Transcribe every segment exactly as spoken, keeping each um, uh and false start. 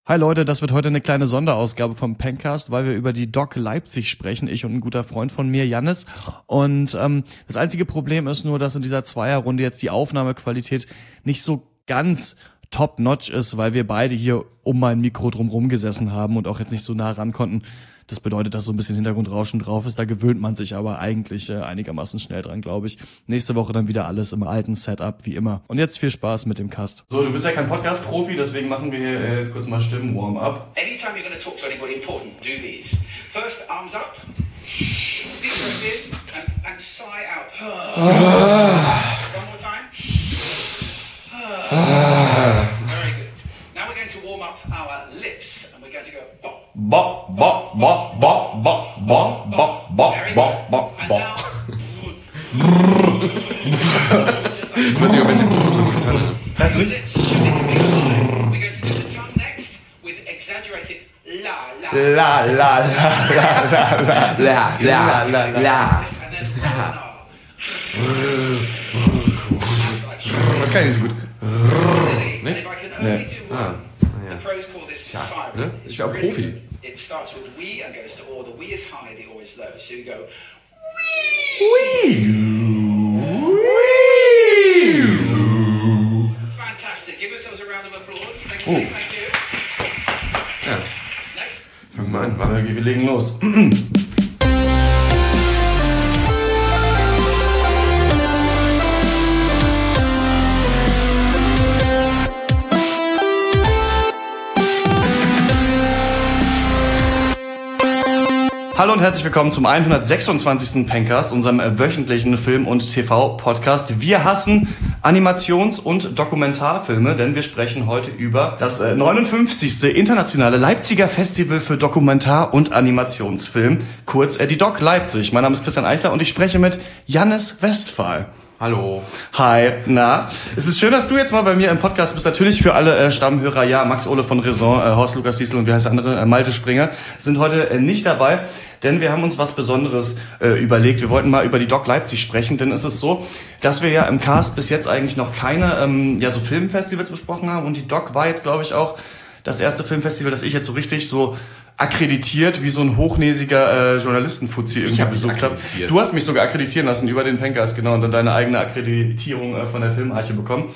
Hi Leute, das wird heute eine kleine Sonderausgabe vom Pencast, weil wir über die Doc Leipzig sprechen, ich und ein guter Freund von mir, Jannis. Und ähm, das einzige Problem ist nur, dass in dieser Zweierrunde jetzt die Aufnahmequalität nicht so ganz top-notch ist, weil wir beide hier um mein Mikro drumherum gesessen haben und auch jetzt nicht so nah ran konnten. Das bedeutet, dass so ein bisschen Hintergrundrauschen drauf ist. Da gewöhnt man sich aber eigentlich äh, einigermaßen schnell dran, glaube ich. Nächste Woche dann wieder alles im alten Setup, wie immer. Und jetzt viel Spaß mit dem Cast. So, du bist ja kein Podcast-Profi, deswegen machen wir hier äh, jetzt kurz mal Stimmen-Warm-up. Anytime you're going to talk to anybody important, do these. First, arms up. Deep breath in and, and sigh out. One more time. Very good. Now we're going to warm up our lips and we're going to go bop. Bop, bop, bop, bop, bop, bop, bop, bop, bop, bop, bop. Ich weiß nicht, ob ich den schon gut kann. Kannst du nicht? We're going to do the tongue next with exaggerated la la. La, la, la, la, la, La, la, la, la. And then la. Das kann ich nicht so gut. Nicht? If I can only Nee. do Ah, one. ja. The pros call this siren. ne? It's Ist ja auch really Profi. good. It starts with we and goes to or. The we is high, the or is low. So you go. Fantastic. Give yourselves a round of applause. Thank you. Oh. Thank you. Ja, Next. fangen wir an, wa? Wir legen los. Hallo und herzlich willkommen zum hundertsechsundzwanzigsten Pencast, unserem äh, wöchentlichen Film- und T V-Podcast. Wir hassen Animations- und Dokumentarfilme, denn wir sprechen heute über das äh, neunundfünfzigste internationale Leipziger Festival für Dokumentar- und Animationsfilm, kurz äh, die Doc Leipzig. Mein Name ist Christian Eichler und ich spreche mit Jannis Westphal. Hallo. Hi, na, es ist schön, dass du jetzt mal bei mir im Podcast bist. Natürlich für alle äh, Stammhörer, ja, Max Ole von Raison, äh, Horst Lukas Diesel und wie heißt der andere, äh, Malte Springer, sind heute äh, nicht dabei, denn wir haben uns was Besonderes äh, überlegt. Wir wollten mal über die Doc Leipzig sprechen, denn es ist so, dass wir ja im Cast bis jetzt eigentlich noch keine ähm, ja so Filmfestivals besprochen haben und die Doc war jetzt, glaube ich, auch das erste Filmfestival, das ich jetzt so richtig so akkreditiert, wie so ein hochnäsiger äh, Journalistenfuzzi irgendwie hab mich besucht habe. akkreditiert. Du hast mich sogar akkreditieren lassen über den Pencast, genau, und dann deine eigene Akkreditierung äh, von der Filmarche bekommen.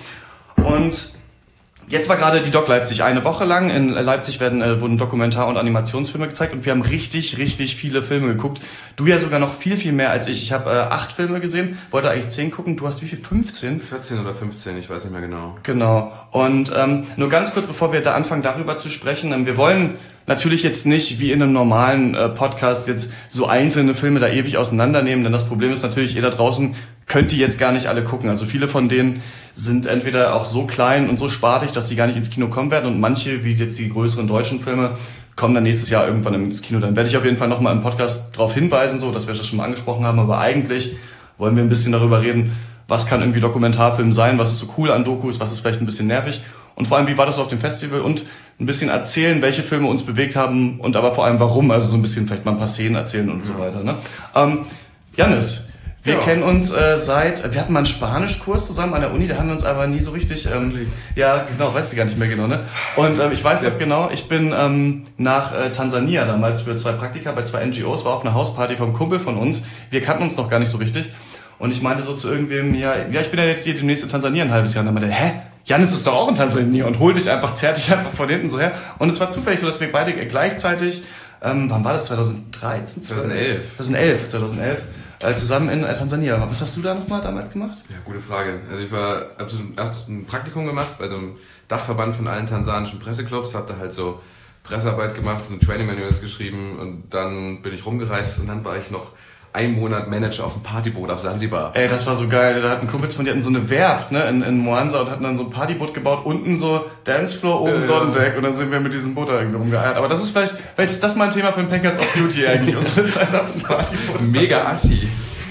Und jetzt war gerade die Doc Leipzig eine Woche lang. In Leipzig werden äh, wurden Dokumentar- und Animationsfilme gezeigt und wir haben richtig, richtig viele Filme geguckt. Du ja sogar noch viel, viel mehr als ich. Ich habe äh, acht Filme gesehen, wollte eigentlich zehn gucken. Du hast wie viel? fünfzehn? vierzehn oder fünfzehn, ich weiß nicht mehr genau. Genau. Und ähm, nur ganz kurz, bevor wir da anfangen, darüber zu sprechen. Ähm, wir wollen natürlich jetzt nicht wie in einem normalen äh, Podcast jetzt so einzelne Filme da ewig auseinandernehmen, denn das Problem ist natürlich, ihr da draußen könnt die jetzt gar nicht alle gucken. Also viele von denen sind entweder auch so klein und so spartig, dass die gar nicht ins Kino kommen werden und manche, wie jetzt die größeren deutschen Filme, kommen dann nächstes Jahr irgendwann ins Kino. Dann werde ich auf jeden Fall nochmal im Podcast darauf hinweisen, so dass wir das schon mal angesprochen haben, aber eigentlich wollen wir ein bisschen darüber reden, was kann irgendwie Dokumentarfilm sein, was ist so cool an Dokus, was ist vielleicht ein bisschen nervig und vor allem, wie war das auf dem Festival und ein bisschen erzählen, welche Filme uns bewegt haben und aber vor allem warum, also so ein bisschen vielleicht mal ein paar Szenen erzählen und so weiter. Ne? Ähm, Jannis, wir Ja. kennen uns äh, seit, wir hatten mal einen Spanischkurs zusammen an der Uni, da haben wir uns aber nie so richtig, ähm, ja genau, weißt du gar nicht mehr genau, ne? Und ähm, ich weiß noch genau, ich bin ähm, nach äh, Tansania damals für zwei Praktika bei zwei N G Os, war auf einer Hausparty vom Kumpel von uns, wir kannten uns noch gar nicht so richtig und ich meinte so zu irgendwem, ja, ja ich bin ja jetzt hier demnächst in Tansania ein halbes Jahr und dann meinte, hä? Janis ist doch auch in Tansania und hol dich einfach, zerrt dich einfach von hinten so her. Und es war zufällig so, dass wir beide gleichzeitig, ähm, wann war das, zweitausenddreizehn? zweitausendelf. zweitausendelf, zweitausendelf, äh, zusammen in äh, Tansania. Was hast du da nochmal damals gemacht? Ja, gute Frage. Also ich war, hab so erst ein Praktikum gemacht bei dem Dachverband von allen tansanischen Presseclubs, hab da halt so Pressearbeit gemacht und Training Manuals geschrieben und dann bin ich rumgereist und dann war ich noch einen Monat Manager auf dem Partyboot auf Sansibar. Ey, das war so geil. Da hatten Kumpels von dir hatten so eine Werft, ne, in, in Moanza und hatten dann so ein Partyboot gebaut, unten so Dancefloor, oben Ja, Sonnendeck und dann sind wir mit diesem Boot da irgendwie rumgeeiert. Aber das ist vielleicht, vielleicht ist das mal ein Thema für ein Pankers of Duty eigentlich, unsere Zeit auf dem Partyboot. Mega assi.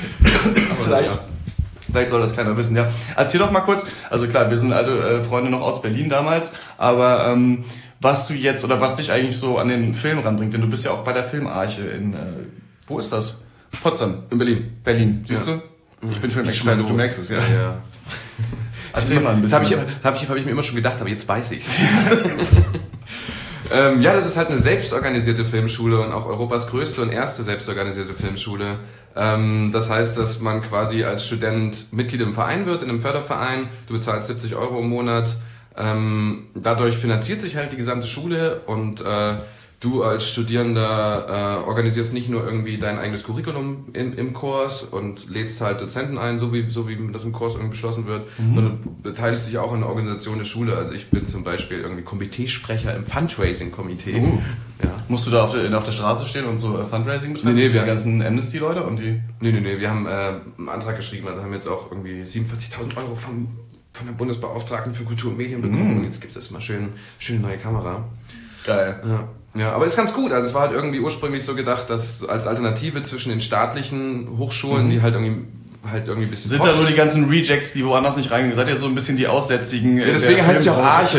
Aber Vielleicht. ja. Vielleicht soll das keiner wissen, ja. Erzähl doch mal kurz, also klar, wir sind alte äh, Freunde noch aus Berlin damals, aber ähm, was du jetzt oder was dich eigentlich so an den Film ranbringt, denn du bist ja auch bei der Filmarche in, äh, wo ist das? Potsdam. In Berlin. Berlin, siehst Ja. du? Ich bin Filmexperte, du merkst es, ja. ja. Erzähl mal ein bisschen. Das habe ich, hab ich, hab ich mir immer schon gedacht, aber jetzt weiß ich's. ähm, ja, das ist halt eine selbstorganisierte Filmschule und auch Europas größte und erste selbstorganisierte Filmschule. Ähm, das heißt, dass man quasi als Student Mitglied im Verein wird, in einem Förderverein. Du bezahlst siebzig Euro im Monat. Ähm, dadurch finanziert sich halt die gesamte Schule und äh, du als Studierender äh, organisierst nicht nur irgendwie dein eigenes Curriculum in, im Kurs und lädst halt Dozenten ein, so wie, so wie das im Kurs irgendwie beschlossen wird, mhm. sondern du beteiligst dich auch an der Organisation der Schule. Also ich bin zum Beispiel irgendwie Komiteesprecher im Fundraising-Komitee. Uh. Ja. Musst du da auf der, auf der Straße stehen und so äh, Fundraising betreiben? Nee, nee, die wir ganzen Amnesty-Leute und die... Nee, nee, nee, wir haben äh, einen Antrag geschrieben, also haben jetzt auch irgendwie siebenundvierzigtausend Euro vom, von der Bundesbeauftragten für Kultur und Medien bekommen. Mm. Und jetzt gibt es erstmal schön, schöne neue Kamera. Geil. Ja. Ja, aber ist ganz gut. Also es war halt irgendwie ursprünglich so gedacht, dass als Alternative zwischen den staatlichen Hochschulen, mhm. die halt irgendwie halt irgendwie ein bisschen sind da nur die ganzen Rejects, die woanders nicht reingehen. Seid ihr so ein bisschen die Aussätzigen? Ja, deswegen heißt es ja auch Arche.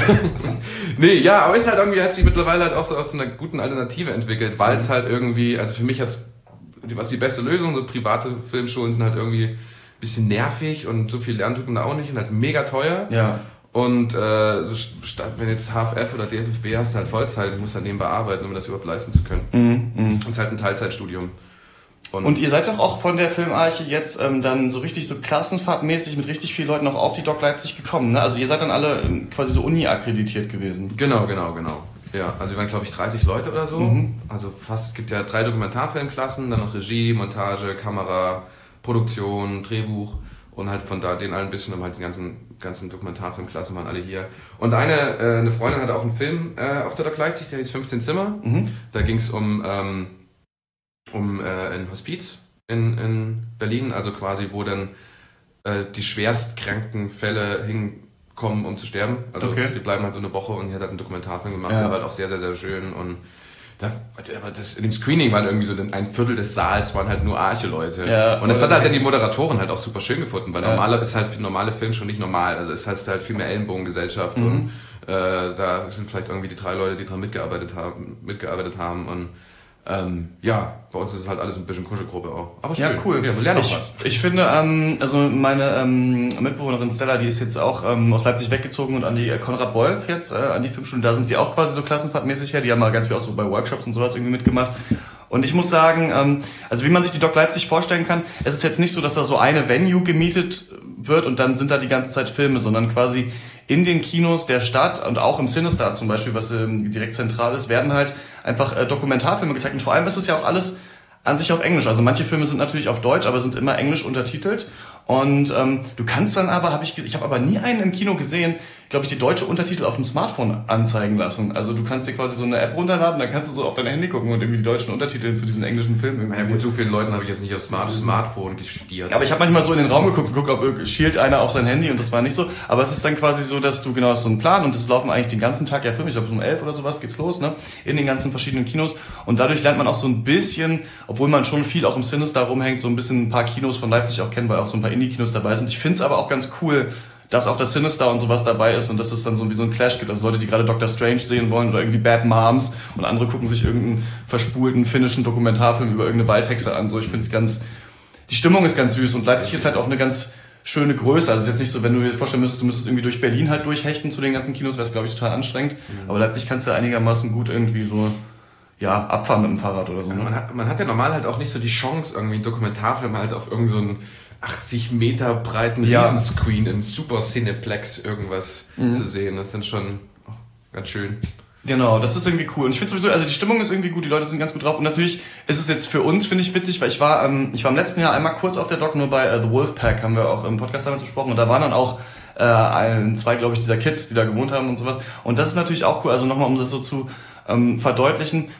Nee, ja, aber ist halt irgendwie, hat sich mittlerweile halt auch so zu einer guten Alternative entwickelt, weil es halt irgendwie, also für mich hat's, was die beste Lösung, so private Filmschulen sind halt irgendwie ein bisschen nervig und so viel lernen tut man da auch nicht und halt mega teuer. Ja. Und äh, so statt, wenn jetzt H F F oder D F F B hast, halt Vollzeit, du musst halt nebenbei arbeiten, um das überhaupt leisten zu können. Mhm, mh. Das ist halt ein Teilzeitstudium. Und, und ihr seid doch auch von der Filmarche jetzt ähm, dann so richtig so klassenfahrtmäßig mit richtig vielen Leuten noch auf die Doc Leipzig gekommen, ne? Also ihr seid dann alle ähm, quasi so Uni-akkreditiert gewesen. Genau, genau, genau. Ja, also wir waren glaube ich dreißig Leute oder so. Mhm. Also fast, es gibt ja drei Dokumentarfilmklassen, dann noch Regie, Montage, Kamera, Produktion, Drehbuch. Und halt von da den allen ein bisschen, um halt die ganzen, ganzen Dokumentarfilmklassen waren alle hier. Und eine, äh, eine Freundin hatte auch einen Film äh, auf der Doc Leipzig, der hieß fünfzehn Zimmer. Mhm. Da ging es um, ähm, um äh, ein Hospiz in, in Berlin, also quasi, wo dann äh, die schwerstkranken Fälle hinkommen, um zu sterben. Also okay. Die bleiben halt nur eine Woche und die hat halt einen Dokumentarfilm gemacht, ja. Der war halt auch sehr, sehr, sehr schön und Da, das, in dem Screening waren irgendwie so ein Viertel des Saals waren halt nur Arche-Leute. Ja, und das hat halt die Moderatorin halt auch super schön gefunden, weil ja. normale ist halt für normale Film schon nicht normal. Also es heißt halt viel mehr Ellenbogengesellschaft mhm. und äh, da sind vielleicht irgendwie die drei Leute, die dran mitgearbeitet haben, mitgearbeitet haben und ähm, ja, bei uns ist es halt alles ein bisschen Kuschelgruppe auch. Aber schön. Ja, cool. Ja, wir lernen auch ich, was. Ich finde, ähm, also meine ähm, Mitbewohnerin Stella, die ist jetzt auch ähm, aus Leipzig weggezogen und an die äh, Konrad Wolf jetzt, äh, an die Filmschule, da sind sie auch quasi so klassenfahrtmäßig her. Die haben mal ganz viel auch so bei Workshops und sowas irgendwie mitgemacht. Und ich muss sagen, ähm, also wie man sich die Doc Leipzig vorstellen kann, es ist jetzt nicht so, dass da so eine Venue gemietet wird und dann sind da die ganze Zeit Filme, sondern quasi in den Kinos der Stadt und auch im Cinestar zum Beispiel, was ähm, direkt zentral ist, werden halt einfach äh, Dokumentarfilme gezeigt. Und vor allem ist es ja auch alles an sich auf Englisch. Also manche Filme sind natürlich auf Deutsch, aber sind immer englisch untertitelt. Und ähm, du kannst dann aber, habe ich, ich habe aber nie einen im Kino gesehen, glaube ich, die deutsche Untertitel auf dem Smartphone anzeigen lassen. Also du kannst dir quasi so eine App runterladen, dann kannst du so auf dein Handy gucken und irgendwie die deutschen Untertitel zu diesen englischen Filmen irgendwie. Ja gut, so vielen Leuten habe ich jetzt nicht auf Smart- Smartphone gestiert. Ja, aber ich habe manchmal so in den Raum geguckt, geguckt, ob schielt einer auf sein Handy und das war nicht so. Aber es ist dann quasi so, dass du genau hast so einen Plan und es laufen eigentlich den ganzen Tag ja Filme. Ich glaube, um elf oder sowas geht's los, ne? In den ganzen verschiedenen Kinos. Und dadurch lernt man auch so ein bisschen, obwohl man schon viel auch im Cinestar rumhängt, so ein bisschen ein paar Kinos von Leipzig auch kennen, weil auch so ein paar Indie-Kinos dabei sind. Ich finde es aber auch ganz cool, dass auch das Cinestar und sowas dabei ist und dass es dann so wie so ein Clash gibt. Also Leute, die gerade Doctor Strange sehen wollen oder irgendwie Bad Moms und andere gucken sich irgendeinen verspulten finnischen Dokumentarfilm über irgendeine Waldhexe an. So, ich finde es ganz, die Stimmung ist ganz süß und Leipzig ist halt auch eine ganz schöne Größe. Also es ist jetzt nicht so, wenn du dir vorstellen müsstest, du müsstest irgendwie durch Berlin halt durchhechten zu den ganzen Kinos, wäre es glaube ich total anstrengend. Mhm. Aber Leipzig kannst du einigermaßen gut irgendwie so, ja, abfahren mit dem Fahrrad oder so. Ne? Man hat, man hat ja normal halt auch nicht so die Chance, irgendwie einen Dokumentarfilm halt auf irgend so einen achtzig Meter breiten ja. Riesenscreen in Super Cineplex irgendwas mhm. zu sehen. Das ist dann schon oh, ganz schön. Genau, das ist irgendwie cool. Und ich finde sowieso, also die Stimmung ist irgendwie gut, die Leute sind ganz gut drauf. Und natürlich ist es jetzt für uns, finde ich, witzig, weil ich war, ähm, ich war im letzten Jahr einmal kurz auf der Doc, nur bei äh, The Wolfpack, haben wir auch im Podcast damals besprochen. Und da waren dann auch äh, ein, zwei, glaube ich, dieser Kids, die da gewohnt haben und sowas. Und das ist natürlich auch cool, also nochmal, um das so zu ähm, verdeutlichen.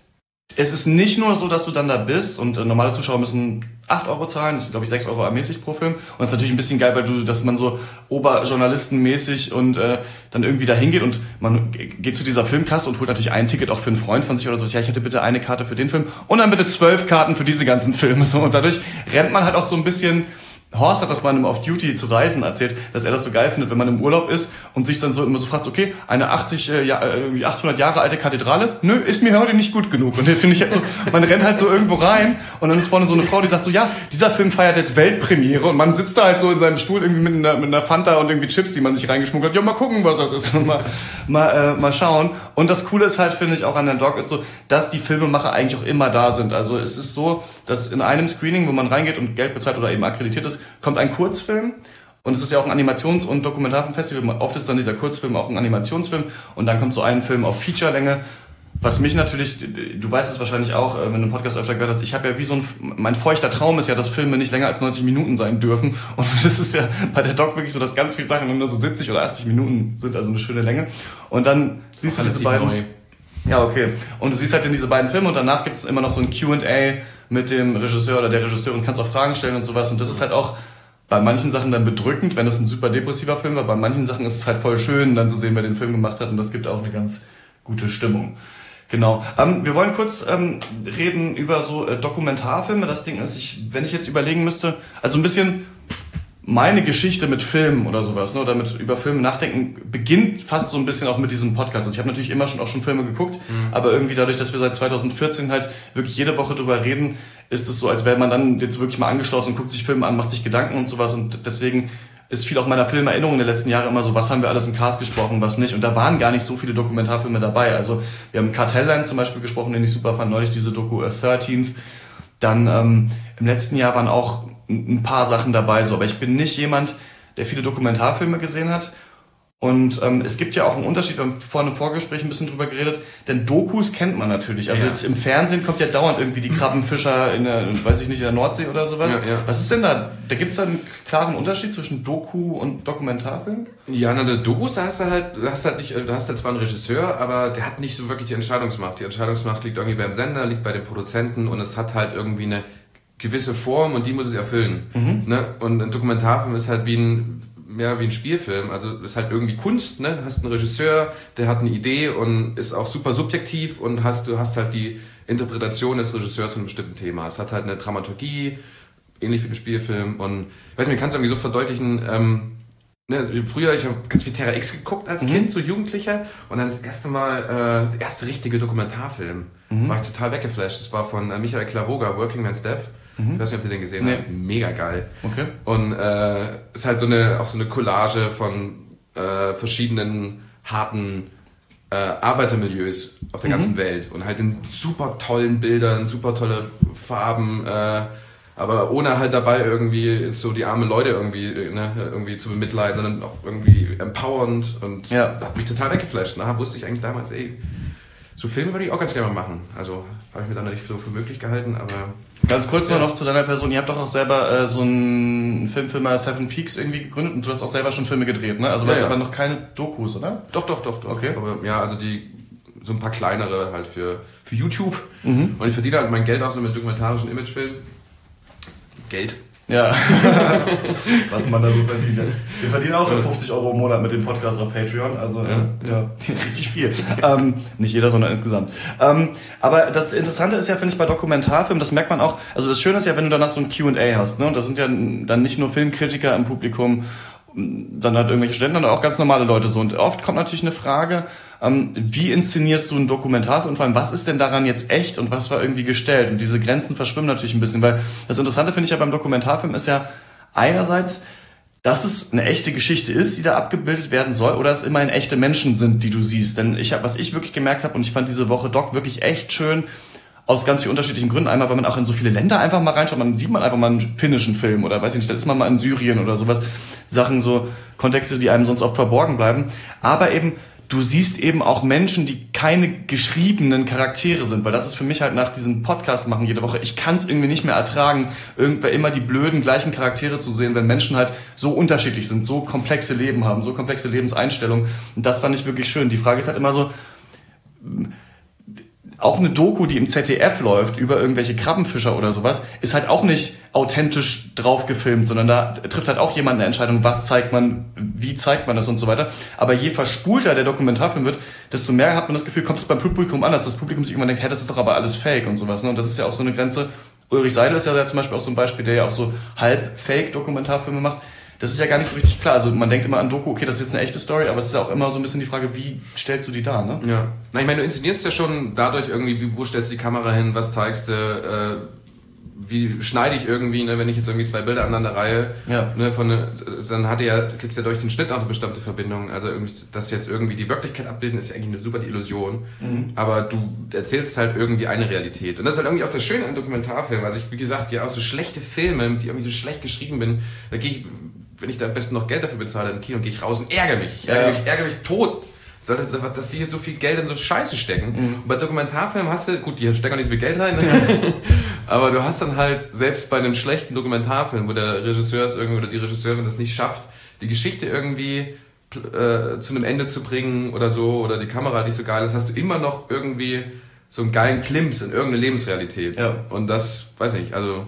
Es ist nicht nur so, dass du dann da bist und äh, normale Zuschauer müssen acht Euro zahlen, das ist glaube ich sechs Euro ermäßigt pro Film und das ist natürlich ein bisschen geil, weil du, dass man so oberjournalistenmäßig und äh, dann irgendwie da hingeht und man geht zu dieser Filmkasse und holt natürlich ein Ticket auch für einen Freund von sich oder so, ja ich hätte bitte eine Karte für den Film und dann bitte zwölf Karten für diese ganzen Filme so und dadurch rennt man halt auch so ein bisschen Horst hat das mal einem Off-Duty zu Reisen erzählt, dass er das so geil findet, wenn man im Urlaub ist und sich dann so immer so fragt, okay, eine achtzig, äh, achthundert Jahre alte Kathedrale, nö, ist mir heute nicht gut genug. Und den finde ich jetzt so, man rennt halt so irgendwo rein und dann ist vorne so eine Frau, die sagt so, ja, dieser Film feiert jetzt Weltpremiere und man sitzt da halt so in seinem Stuhl irgendwie mit einer, mit einer Fanta und irgendwie Chips, die man sich reingeschmuggelt hat, ja, mal gucken, was das ist und mal, mal, äh, mal schauen. Und das Coole ist halt, finde ich, auch an der Doc ist so, dass die Filmemacher eigentlich auch immer da sind. Also es ist so, dass in einem Screening, wo man reingeht und Geld bezahlt oder eben akkreditiert ist, kommt ein Kurzfilm und es ist ja auch ein Animations- und Dokumentarfilmfestival. Oft ist dann dieser Kurzfilm auch ein Animationsfilm und dann kommt so ein Film auf Featurelänge. Was mich natürlich, du weißt es wahrscheinlich auch, wenn du einen Podcast öfter gehört hast, ich habe ja wie so ein, mein feuchter Traum ist ja, dass Filme nicht länger als neunzig Minuten sein dürfen und das ist ja bei der Doc wirklich so, dass ganz viele Sachen nur so siebzig oder achtzig Minuten sind, also eine schöne Länge und dann siehst du diese beiden... Neu. Ja, okay. Und du siehst halt in diese beiden Filme und danach gibt es immer noch so ein Q and A mit dem Regisseur oder der Regisseurin, kannst auch Fragen stellen und sowas und das ist halt auch bei manchen Sachen dann bedrückend, wenn es ein super depressiver Film war, bei manchen Sachen ist es halt voll schön, dann zu sehen, wer den Film gemacht hat und das gibt auch eine ganz gute Stimmung. Genau. Ähm, wir wollen kurz ähm, reden über so äh, Dokumentarfilme. Das Ding ist, ich, wenn ich jetzt überlegen müsste, also ein bisschen meine Geschichte mit Filmen oder sowas, ne, oder mit über Filme nachdenken, beginnt fast so ein bisschen auch mit diesem Podcast. Also ich habe natürlich immer schon auch schon Filme geguckt, mhm. aber irgendwie dadurch, dass wir seit zwanzig vierzehn halt wirklich jede Woche drüber reden, ist es so, als wäre man dann jetzt wirklich mal angeschlossen und guckt sich Filme an, macht sich Gedanken und sowas und deswegen ist viel auch meiner Filmerinnerung der letzten Jahre immer so, was haben wir alles im Cast gesprochen, was nicht. Und da waren gar nicht so viele Dokumentarfilme dabei. Also wir haben Cartelland zum Beispiel gesprochen, den ich super fand, neulich diese Doku uh, thirteenth. Dann ähm, im letzten Jahr waren auch ein paar Sachen dabei, so, aber ich bin nicht jemand, der viele Dokumentarfilme gesehen hat. Und ähm, es gibt ja auch einen Unterschied, wir haben vorhin im Vorgespräch ein bisschen drüber geredet, denn Dokus kennt man natürlich. Also ja. Jetzt im Fernsehen kommt ja dauernd irgendwie die Krabbenfischer in der, weiß ich nicht, in der Nordsee oder sowas. Ja, ja. Was ist denn da? Da gibt's da einen klaren Unterschied zwischen Doku und Dokumentarfilm? Ja, na, der Dokus, da hast du halt, da hast halt nicht, da hast du zwar einen Regisseur, aber der hat nicht so wirklich die Entscheidungsmacht. Die Entscheidungsmacht liegt irgendwie beim Sender, liegt bei den Produzenten und es hat halt irgendwie eine gewisse Form und die muss es erfüllen. Mhm. Ne? Und ein Dokumentarfilm ist halt wie ein, ja, wie ein Spielfilm. Also ist halt irgendwie Kunst, ne? Du hast einen Regisseur, der hat eine Idee und ist auch super subjektiv und hast, du hast halt die Interpretation des Regisseurs von einem bestimmten Thema. Es hat halt eine Dramaturgie, ähnlich wie ein Spielfilm und ich weiß nicht, kannst du irgendwie so verdeutlichen, ähm, ne, früher, ich habe ganz viel Terra X geguckt als mhm. Kind, so Jugendlicher und dann das erste Mal, äh, der erste richtige Dokumentarfilm, mhm. war ich total weggeflasht. Das war von äh, Michael Klavoga, Working Man's Death. Mhm. Ich weiß nicht, ob du den gesehen nee. hast. Mega geil. Okay. Und äh, ist halt so eine auch so eine Collage von äh, verschiedenen harten äh, Arbeitermilieus auf der mhm. ganzen Welt und halt in super tollen Bildern, super tolle Farben, äh, aber ohne halt dabei irgendwie so die armen Leute irgendwie ne, irgendwie zu bemitleiden, sondern auch irgendwie empowernd und ja. hat mich total weggeflasht. Da wusste ich eigentlich damals, ey, so Filme würde ich auch ganz gerne mal machen. Also habe ich mir dann nicht so für möglich gehalten, aber... Ganz kurz ja. nur noch zu deiner Person. Ihr habt doch auch selber äh, so einen Filmfilmer Seven Peaks irgendwie gegründet und du hast auch selber schon Filme gedreht, ne? Also du ja, hast ja. aber noch keine Dokus, oder? Doch, doch, doch. doch. Okay. Aber ja, also die so ein paar kleinere halt für, für YouTube. Mhm. Und ich verdiene halt mein Geld auch so mit dokumentarischen Imagefilmen. Geld. Ja, was man da so verdient. Wir verdienen auch fünfzig Euro im Monat mit dem Podcast auf Patreon, also ja, ja richtig viel. ähm, nicht jeder, sondern insgesamt. Ähm, aber das Interessante ist ja, finde ich, bei Dokumentarfilmen, das merkt man auch, also das Schöne ist ja, wenn du danach so ein Q and A hast, ne? Und da sind ja dann nicht nur Filmkritiker im Publikum, dann halt irgendwelche Studenten, sondern auch ganz normale Leute so. Und oft kommt natürlich eine Frage, ähm, wie inszenierst du einen Dokumentarfilm und vor allem, was ist denn daran jetzt echt und was war irgendwie gestellt? Und diese Grenzen verschwimmen natürlich ein bisschen, weil das Interessante finde ich ja beim Dokumentarfilm ist ja einerseits, dass es eine echte Geschichte ist, die da abgebildet werden soll, oder es immerhin echte Menschen sind, die du siehst. Denn ich habe, was ich wirklich gemerkt habe, und ich fand diese Woche Doc wirklich echt schön, aus ganz vielen unterschiedlichen Gründen. Einmal, weil man auch in so viele Länder einfach mal reinschaut, man sieht man einfach mal einen finnischen Film oder weiß ich nicht, da ist man mal in Syrien oder sowas. Sachen, so Kontexte, die einem sonst oft verborgen bleiben. Aber eben, du siehst eben auch Menschen, die keine geschriebenen Charaktere sind, weil das ist für mich halt nach diesem Podcast machen jede Woche, ich kann es irgendwie nicht mehr ertragen, irgendwer immer die blöden gleichen Charaktere zu sehen, wenn Menschen halt so unterschiedlich sind, so komplexe Leben haben, so komplexe Lebenseinstellungen. Und das fand ich wirklich schön. Die Frage ist halt immer so, auch eine Doku, die im Z D F läuft, über irgendwelche Krabbenfischer oder sowas, ist halt auch nicht authentisch drauf gefilmt, sondern da trifft halt auch jemand eine Entscheidung, was zeigt man, wie zeigt man das und so weiter. Aber je verspulter der Dokumentarfilm wird, desto mehr hat man das Gefühl, kommt es beim Publikum an, dass das Publikum sich irgendwann denkt, hey, das ist doch aber alles Fake und sowas. Und das ist ja auch so eine Grenze, Ulrich Seidel ist ja, ja zum Beispiel auch so ein Beispiel, der ja auch so halb Fake-Dokumentarfilme macht. Das ist ja gar nicht so richtig klar. Also man denkt immer an Doku, okay, das ist jetzt eine echte Story, aber es ist ja auch immer so ein bisschen die Frage, wie stellst du die dar, ne? Ja. Na, ich meine, du inszenierst ja schon dadurch irgendwie, wie, wo stellst du die Kamera hin, was zeigst du, äh, wie schneide ich irgendwie, ne, wenn ich jetzt irgendwie zwei Bilder aneinander reihe, ja. ne, von ne, dann hat ja, gibt's ja durch den Schnitt auch eine bestimmte Verbindung. Also irgendwie, das jetzt irgendwie die Wirklichkeit abbilden, ist ja eigentlich eine super die Illusion. Mhm. Aber du erzählst halt irgendwie eine Realität. Und das ist halt irgendwie auch das Schöne an Dokumentarfilmen. Also ich, wie gesagt, ja auch so schlechte Filme, die irgendwie so schlecht geschrieben bin, da gehe ich, wenn ich da am besten noch Geld dafür bezahle im Kino, gehe ich raus und ärgere mich. Ich ärgere, ja. mich, ärgere mich tot. Dass die jetzt so viel Geld in so Scheiße stecken. Mhm. Und bei Dokumentarfilmen hast du, gut, die stecken auch nicht so viel Geld rein, ne? Aber du hast dann halt, selbst bei einem schlechten Dokumentarfilm, wo der Regisseur es irgendwie oder die Regisseurin das nicht schafft, die Geschichte irgendwie äh, zu einem Ende zu bringen oder so, oder die Kamera nicht so geil ist, hast du immer noch irgendwie so einen geilen Klimps in irgendeine Lebensrealität. Ja. Und das, weiß nicht, also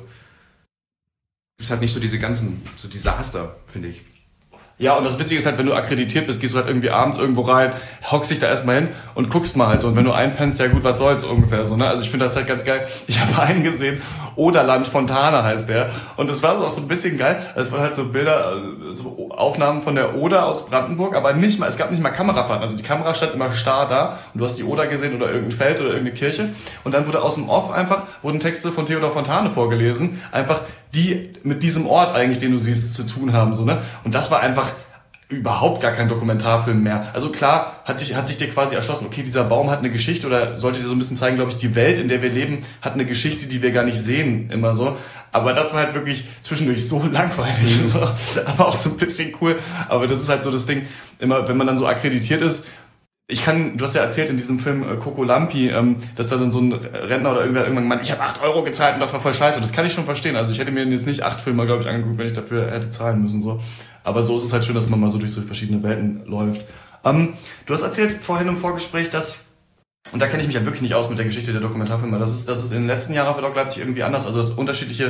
ist halt nicht so diese ganzen, so Desaster, finde ich. Ja, und das Witzige ist halt, wenn du akkreditiert bist, gehst du halt irgendwie abends irgendwo rein, hockst dich da erstmal hin und guckst mal halt so. Und wenn du einpennst, ja gut, was soll's ungefähr so, ne? Also ich finde das halt ganz geil. Ich habe einen gesehen, Oderland Fontana heißt der. Und das war so auch so ein bisschen geil. Es waren halt so Bilder, so Aufnahmen von der Oder aus Brandenburg, aber nicht mal, es gab nicht mal Kamerafahrten. Also die Kamera stand immer starr da und du hast die Oder gesehen oder irgendein Feld oder irgendeine Kirche. Und dann wurde aus dem Off einfach, wurden Texte von Theodor Fontane vorgelesen. Einfach die mit diesem Ort eigentlich, den du siehst, zu tun haben, so, ne? Und das war einfach überhaupt gar kein Dokumentarfilm mehr. Also klar, hat, dich, hat sich dir quasi erschlossen, okay, dieser Baum hat eine Geschichte oder sollte dir so ein bisschen zeigen, glaube ich, die Welt, in der wir leben, hat eine Geschichte, die wir gar nicht sehen, immer so. Aber das war halt wirklich zwischendurch so langweilig, mhm. so, aber auch so ein bisschen cool. Aber das ist halt so das Ding, immer, wenn man dann so akkreditiert ist, ich kann, du hast ja erzählt in diesem Film äh, Coco Lampi, ähm, dass da dann so ein Rentner oder irgendwer irgendwann meint, ich habe acht Euro gezahlt und das war voll scheiße. Das kann ich schon verstehen. Also ich hätte mir jetzt nicht acht Filme, glaube ich, angeguckt, wenn ich dafür hätte zahlen müssen. So. Aber so ist es halt schön, dass man mal so durch so verschiedene Welten läuft. Ähm, du hast erzählt vorhin im Vorgespräch, dass, und da kenne ich mich ja wirklich nicht aus mit der Geschichte der Dokumentarfilme, das ist, das ist in den letzten Jahren auf der Doc Leipzig irgendwie anders. Also dass unterschiedliche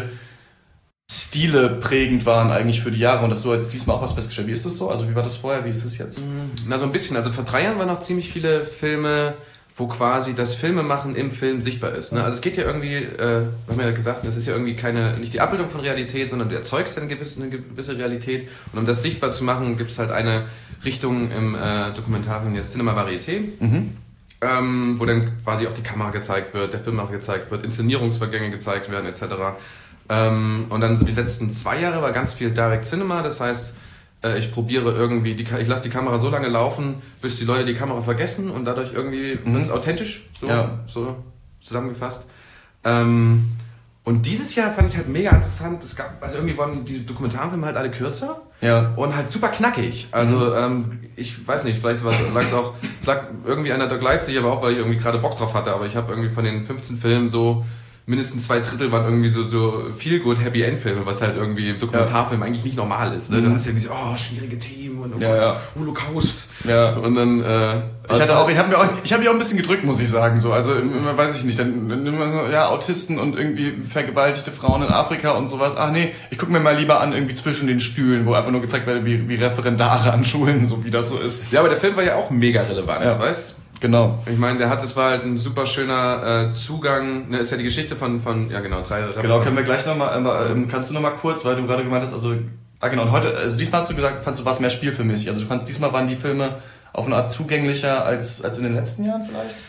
Stile prägend waren eigentlich für die Jahre und dass du jetzt diesmal auch was festgestellt. Wie ist das so? Also wie war das vorher? Wie ist das jetzt? Na, so ein bisschen. Also vor drei Jahren waren noch ziemlich viele Filme, wo quasi das Filmemachen im Film sichtbar ist. Ne? Also es geht ja irgendwie, äh, wir haben ja gesagt, das ist ja irgendwie keine, nicht die Abbildung von Realität, sondern du erzeugst eine gewisse, eine gewisse Realität. Und um das sichtbar zu machen, gibt es halt eine Richtung im äh, Dokumentarfilm, jetzt Cinema Varieté. Mhm. Ähm, wo dann quasi auch die Kamera gezeigt wird, der Filmemacher gezeigt wird, Inszenierungsvergänge gezeigt werden, et cetera. Ähm, und dann so die letzten zwei Jahre war ganz viel Direct Cinema, das heißt, äh, ich probiere irgendwie, die, ich lasse die Kamera so lange laufen, bis die Leute die Kamera vergessen und dadurch irgendwie mhm. wird es authentisch, so, ja. so zusammengefasst. Ähm, und dieses Jahr fand ich halt mega interessant, es gab, also irgendwie waren die Dokumentarfilme halt alle kürzer ja. und halt super knackig. Also mhm. ähm, ich weiß nicht, vielleicht lag es auch, es lag irgendwie an der Doc Leipzig, aber auch, weil ich irgendwie gerade Bock drauf hatte, aber ich habe irgendwie von den fünfzehn Filmen so mindestens zwei Drittel waren irgendwie so, so Feel-Good Happy-End-Filme, was halt irgendwie im Dokumentarfilm ja. eigentlich nicht normal ist. Ne? Du hast ja irgendwie so, oh, schwierige Themen und oh ja, Gott, ja. Holocaust. Ja. Und dann, äh, ich hatte auch, ich habe mir auch, ich habe mich auch ein bisschen gedrückt, muss ich sagen, so. Also, immer weiß ich nicht, dann, dann immer so, ja, Autisten und irgendwie vergewaltigte Frauen in Afrika und sowas. Ach nee, ich gucke mir mal lieber an, irgendwie zwischen den Stühlen, wo einfach nur gezeigt wird, wie, wie Referendare an Schulen, so wie das so ist. Ja, aber der Film war ja auch mega relevant, ja. weißt? Genau. Ich meine, der hat, das war halt ein super schöner äh, Zugang, ne, ist ja die Geschichte von, von ja genau, drei Referenten. Genau, können wir gleich nochmal, äh, kannst du nochmal kurz, weil du gerade gemeint hast, also, ah genau, und heute, also diesmal hast du gesagt, fandst du was mehr spielfilmmäßig, also du fandst, diesmal waren die Filme auf eine Art zugänglicher als, als in den letzten Jahren vielleicht?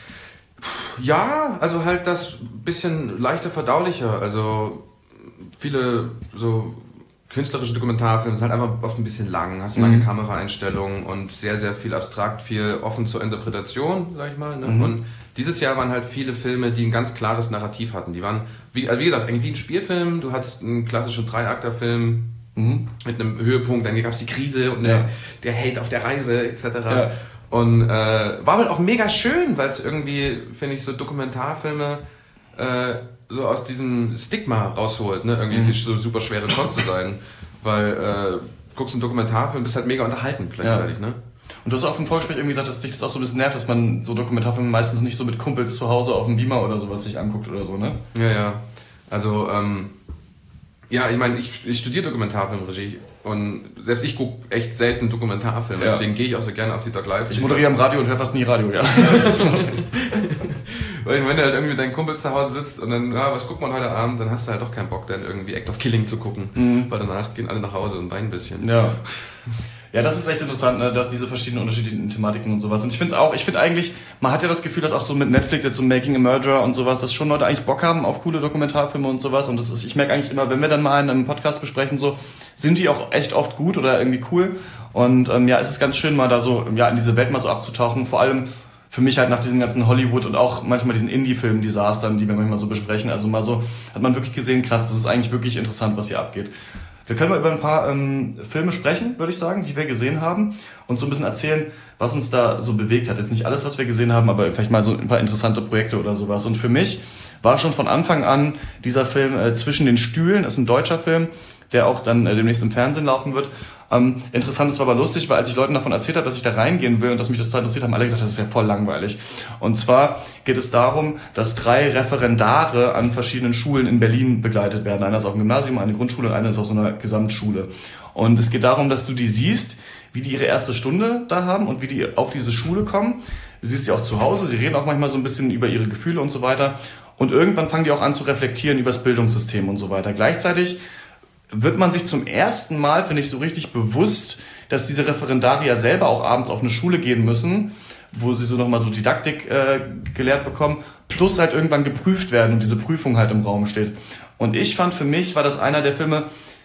Ja, also halt das bisschen leichter verdaulicher, also viele so künstlerische Dokumentarfilme sind halt einfach oft ein bisschen lang, hast lange mhm. Kameraeinstellungen und sehr, sehr viel abstrakt, viel offen zur Interpretation, sag ich mal. Ne? Mhm. Und dieses Jahr waren halt viele Filme, die ein ganz klares Narrativ hatten. Die waren, wie, also wie gesagt, eigentlich wie ein Spielfilm. Du hattest einen klassischen Dreiakterfilm mhm. mit einem Höhepunkt, dann gab es die Krise und ja. der Held auf der Reise et cetera. Ja. Und äh, war halt auch mega schön, weil es irgendwie, finde ich, so Dokumentarfilme äh, so aus diesem Stigma rausholt, ne, irgendwie mhm. so super schwere Kost zu sein, weil äh, guckst einen Dokumentarfilm, bist halt mega unterhalten gleichzeitig, ja. ne? Und du hast auch im Vorgespräch irgendwie gesagt, dass dich das auch so ein bisschen nervt, dass man so Dokumentarfilme meistens nicht so mit Kumpels zu Hause auf dem Beamer oder sowas sich anguckt oder so, ne? Ja, ja. Also, ähm, ja, ich meine, ich, ich studiere Dokumentarfilmregie und selbst ich gucke echt selten Dokumentarfilme, ja. deswegen gehe ich auch so gerne auf die Doc Leipzig. Ich moderiere am Radio und höre fast nie Radio, ja. Weil wenn du halt irgendwie mit deinen Kumpels zu Hause sitzt und dann, ja, was guckt man heute Abend, dann hast du halt doch keinen Bock, dann irgendwie Act of Killing zu gucken. Mhm. Weil danach gehen alle nach Hause und weinen ein bisschen. Ja. Ja, das ist echt interessant, ne, dass diese verschiedenen unterschiedlichen Thematiken und sowas. Und ich finde es auch, ich finde eigentlich, man hat ja das Gefühl, dass auch so mit Netflix jetzt so Making a Murderer und sowas, dass schon Leute eigentlich Bock haben auf coole Dokumentarfilme und sowas. Und das ist, ich merke eigentlich immer, wenn wir dann mal in einem Podcast besprechen, so, sind die auch echt oft gut oder irgendwie cool. Und ähm, ja, es ist ganz schön, mal da so, ja, in diese Welt mal so abzutauchen. Vor allem für mich halt nach diesen ganzen Hollywood und auch manchmal diesen Indie-Film-Desastern, die wir manchmal so besprechen. Also mal so, hat man wirklich gesehen, krass, das ist eigentlich wirklich interessant, was hier abgeht. Wir können mal über ein paar ähm, Filme sprechen, würde ich sagen, die wir gesehen haben und so ein bisschen erzählen, was uns da so bewegt hat. Jetzt nicht alles, was wir gesehen haben, aber vielleicht mal so ein paar interessante Projekte oder sowas. Und für mich war schon von Anfang an dieser Film äh, Zwischen den Stühlen, ist ein deutscher Film, der auch dann äh, demnächst im Fernsehen laufen wird. Ähm, interessant, es war aber lustig, weil als ich Leuten davon erzählt habe, dass ich da reingehen will und dass mich das total interessiert, haben alle gesagt, das ist ja voll langweilig. Und zwar geht es darum, dass drei Referendare an verschiedenen Schulen in Berlin begleitet werden. Einer ist auf dem Gymnasium, eine Grundschule und einer ist auf so einer Gesamtschule. Und es geht darum, dass du die siehst, wie die ihre erste Stunde da haben und wie die auf diese Schule kommen. Du siehst sie auch zu Hause, sie reden auch manchmal so ein bisschen über ihre Gefühle und so weiter. Und irgendwann fangen die auch an zu reflektieren über das Bildungssystem und so weiter. Gleichzeitig wird man sich zum ersten Mal, finde ich, so richtig bewusst, dass diese Referendarier selber auch abends auf eine Schule gehen müssen, wo sie so nochmal so Didaktik äh, gelehrt bekommen, plus halt irgendwann geprüft werden und diese Prüfung halt im Raum steht. Und ich fand, für mich war das einer der Filme,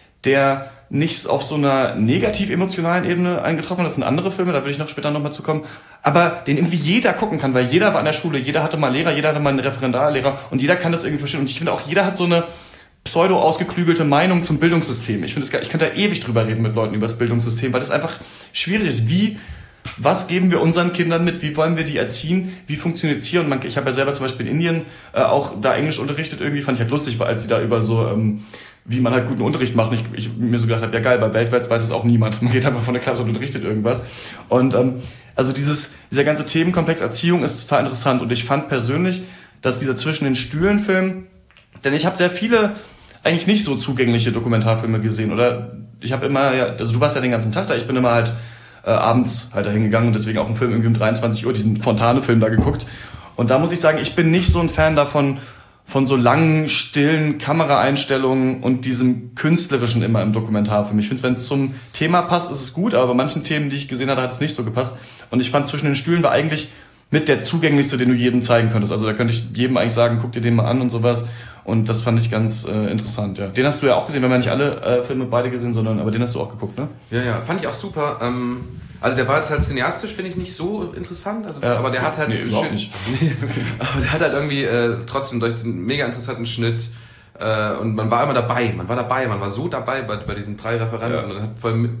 der nicht auf so einer negativ-emotionalen Ebene eingetroffen hat. Das sind andere Filme, da will ich noch später nochmal zu kommen. Aber den irgendwie jeder gucken kann, weil jeder war an der Schule, jeder hatte mal Lehrer, jeder hatte mal einen Referendarlehrer und jeder kann das irgendwie verstehen. Und ich finde auch, jeder hat so eine pseudo-ausgeklügelte Meinung zum Bildungssystem. Ich finde es, ich könnte da ewig drüber reden mit Leuten über das Bildungssystem, weil das einfach schwierig ist. Wie, was geben wir unseren Kindern mit? Wie wollen wir die erziehen? Wie funktioniert es hier? Und man, ich habe ja selber zum Beispiel in Indien äh, auch da Englisch unterrichtet. Irgendwie fand ich halt lustig, weil als sie da über so, ähm, wie man halt guten Unterricht macht. Und ich, ich mir so gedacht habe, ja geil, weil weltweit weiß es auch niemand. Man geht einfach von der Klasse und unterrichtet irgendwas. Und ähm, also dieses, dieser ganze Themenkomplex Erziehung ist total interessant. Und ich fand persönlich, dass dieser Zwischen den Stühlen Film, denn ich habe sehr viele eigentlich nicht so zugängliche Dokumentarfilme gesehen, oder ich habe immer, ja, also du warst ja den ganzen Tag da, ich bin immer halt äh, abends halt da hingegangen und deswegen auch einen Film irgendwie um dreiundzwanzig Uhr, diesen Fontane-Film da geguckt. Und da muss ich sagen, ich bin nicht so ein Fan davon, von so langen, stillen Kameraeinstellungen und diesem Künstlerischen immer im Dokumentarfilm. Ich finde, wenn es zum Thema passt, ist es gut, aber bei manchen Themen, die ich gesehen hatte, hat es nicht so gepasst. Und ich fand, Zwischen den Stühlen war eigentlich mit der zugänglichste, den du jedem zeigen könntest. Also da könnte ich jedem eigentlich sagen, guck dir den mal an und sowas. Und das fand ich ganz äh, interessant, ja. Den hast du ja auch gesehen, wir haben ja nicht alle äh, Filme beide gesehen, sondern aber den hast du auch geguckt, ne? Ja, ja, fand ich auch super. Ähm, also der war jetzt halt cineastisch, finde ich, nicht so interessant, also, ja, aber der hat halt... Nee, überhaupt nicht. Aber der hat halt irgendwie äh, trotzdem durch den mega interessanten Schnitt äh, und man war immer dabei, man war dabei, man war so dabei bei, bei diesen drei Referenten ja. und hat voll mit,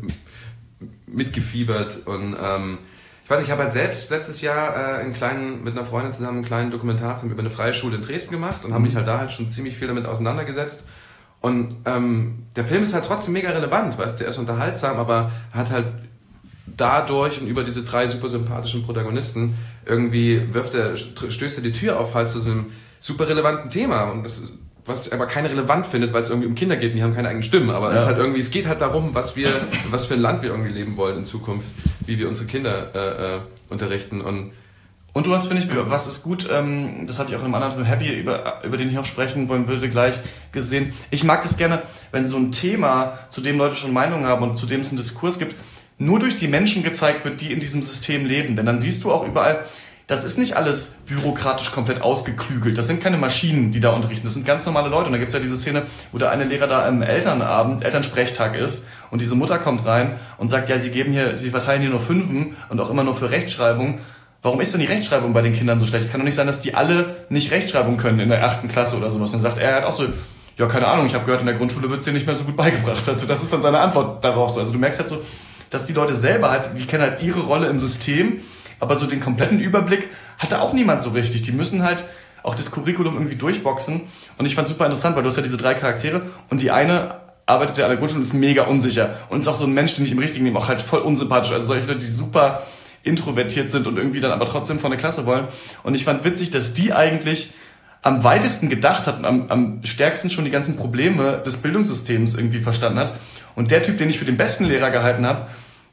mitgefiebert und... Ähm, ich weiß nicht, ich habe halt selbst letztes Jahr äh, einen kleinen, mit einer Freundin zusammen einen kleinen Dokumentarfilm über eine freie Schule in Dresden gemacht und mhm. habe mich halt da halt schon ziemlich viel damit auseinandergesetzt. Und ähm, der Film ist halt trotzdem mega relevant, weißt du, der ist unterhaltsam, aber hat halt dadurch und über diese drei super sympathischen Protagonisten irgendwie wirft er, stößt er die Tür auf halt zu so einem super relevanten Thema und das was aber keiner relevant findet, weil es irgendwie um Kinder geht und die haben keine eigenen Stimmen, aber ja. es ist halt irgendwie, es geht halt darum, was wir, was für ein Land wir irgendwie leben wollen in Zukunft, wie wir unsere Kinder äh, äh, unterrichten und und du hast, finde ich, was ist gut, ähm, das hatte ich auch in einem anderen Film, Happy, über, über den ich auch sprechen wollen würde, gleich gesehen. Ich mag das gerne, wenn so ein Thema, zu dem Leute schon Meinungen haben und zu dem es einen Diskurs gibt, nur durch die Menschen gezeigt wird, die in diesem System leben. Denn dann siehst du auch überall, das ist nicht alles bürokratisch komplett ausgeklügelt. Das sind keine Maschinen, die da unterrichten. Das sind ganz normale Leute. Und da gibt's ja diese Szene, wo der eine Lehrer da im Elternabend, Elternsprechtag ist und diese Mutter kommt rein und sagt, ja, sie geben hier, sie verteilen hier nur Fünfen und auch immer nur für Rechtschreibung. Warum ist denn die Rechtschreibung bei den Kindern so schlecht? Es kann doch nicht sein, dass die alle nicht Rechtschreibung können in der achten Klasse oder sowas. Und dann sagt er halt auch so, ja, keine Ahnung, ich habe gehört, in der Grundschule wird's dir nicht mehr so gut beigebracht. Also das ist dann seine Antwort darauf so. Also du merkst halt so, dass die Leute selber halt, die kennen halt ihre Rolle im System, aber so den kompletten Überblick hat da auch niemand so richtig. Die müssen halt auch das Curriculum irgendwie durchboxen. Und ich fand super interessant, weil du hast ja diese drei Charaktere und die eine arbeitet ja an der Grundschule und ist mega unsicher. Und ist auch so ein Mensch, den ich im richtigen Leben auch halt voll unsympathisch. Also solche Leute, die super introvertiert sind und irgendwie dann aber trotzdem von der Klasse wollen. Und ich fand witzig, dass die eigentlich am weitesten gedacht hat und am, am stärksten schon die ganzen Probleme des Bildungssystems irgendwie verstanden hat. Und der Typ, den ich für den besten Lehrer gehalten habe,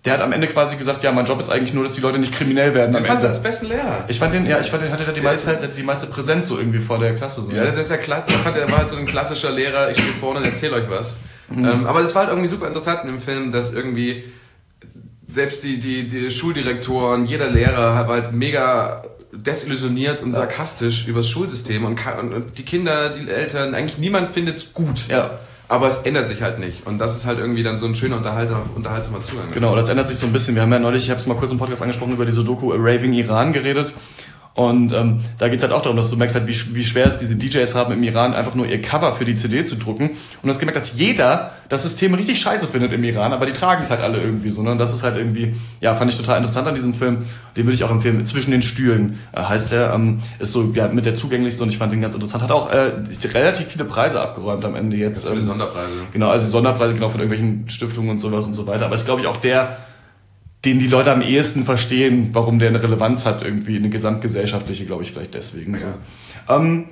der hat am Ende quasi gesagt, ja, mein Job ist eigentlich nur, dass die Leute nicht kriminell werden. Ich fand als besten Lehrer. Ich fand den, ja, ich fand den, hatte da die meiste Zeit, die meiste Präsenz so irgendwie vor der Klasse. So. Ja, das ist ja klasse. Ich fand, der war halt so ein klassischer Lehrer, ich stehe vorne und erzähle euch was. Mhm. Ähm, aber das war halt irgendwie super interessant im Film, dass irgendwie selbst die, die, die Schuldirektoren, jeder Lehrer war halt mega desillusioniert und sarkastisch über das Schulsystem und, und die Kinder, die Eltern, eigentlich niemand findet's gut. Ja. Aber es ändert sich halt nicht. Und das ist halt irgendwie dann so ein schöner Unterhalter, unterhaltsamer Zugang. Genau, das ändert sich so ein bisschen. Wir haben ja neulich, ich habe es mal kurz im Podcast angesprochen, über diese Doku Raving Iran geredet. Und ähm, da geht's halt auch darum, dass du merkst halt, wie, wie schwer es diese D Js haben im Iran, einfach nur ihr Cover für die C D zu drucken. Und du hast gemerkt, dass jeder das System richtig scheiße findet im Iran, aber die tragen es halt alle irgendwie so. Ne? Und das ist halt irgendwie, ja, fand ich total interessant an diesem Film. Den würde ich auch empfehlen. Zwischen den Stühlen äh, heißt der, ähm, ist so ja, mit der zugänglichste und ich fand den ganz interessant. Hat auch äh, relativ viele Preise abgeräumt am Ende jetzt. Ähm, Sonderpreise. Genau, also Sonderpreise genau von irgendwelchen Stiftungen und sowas und so weiter. Aber ist, glaube ich, auch der, den die Leute am ehesten verstehen, warum der eine Relevanz hat, irgendwie eine gesamtgesellschaftliche, glaube ich, vielleicht deswegen. Ja. So. Ähm,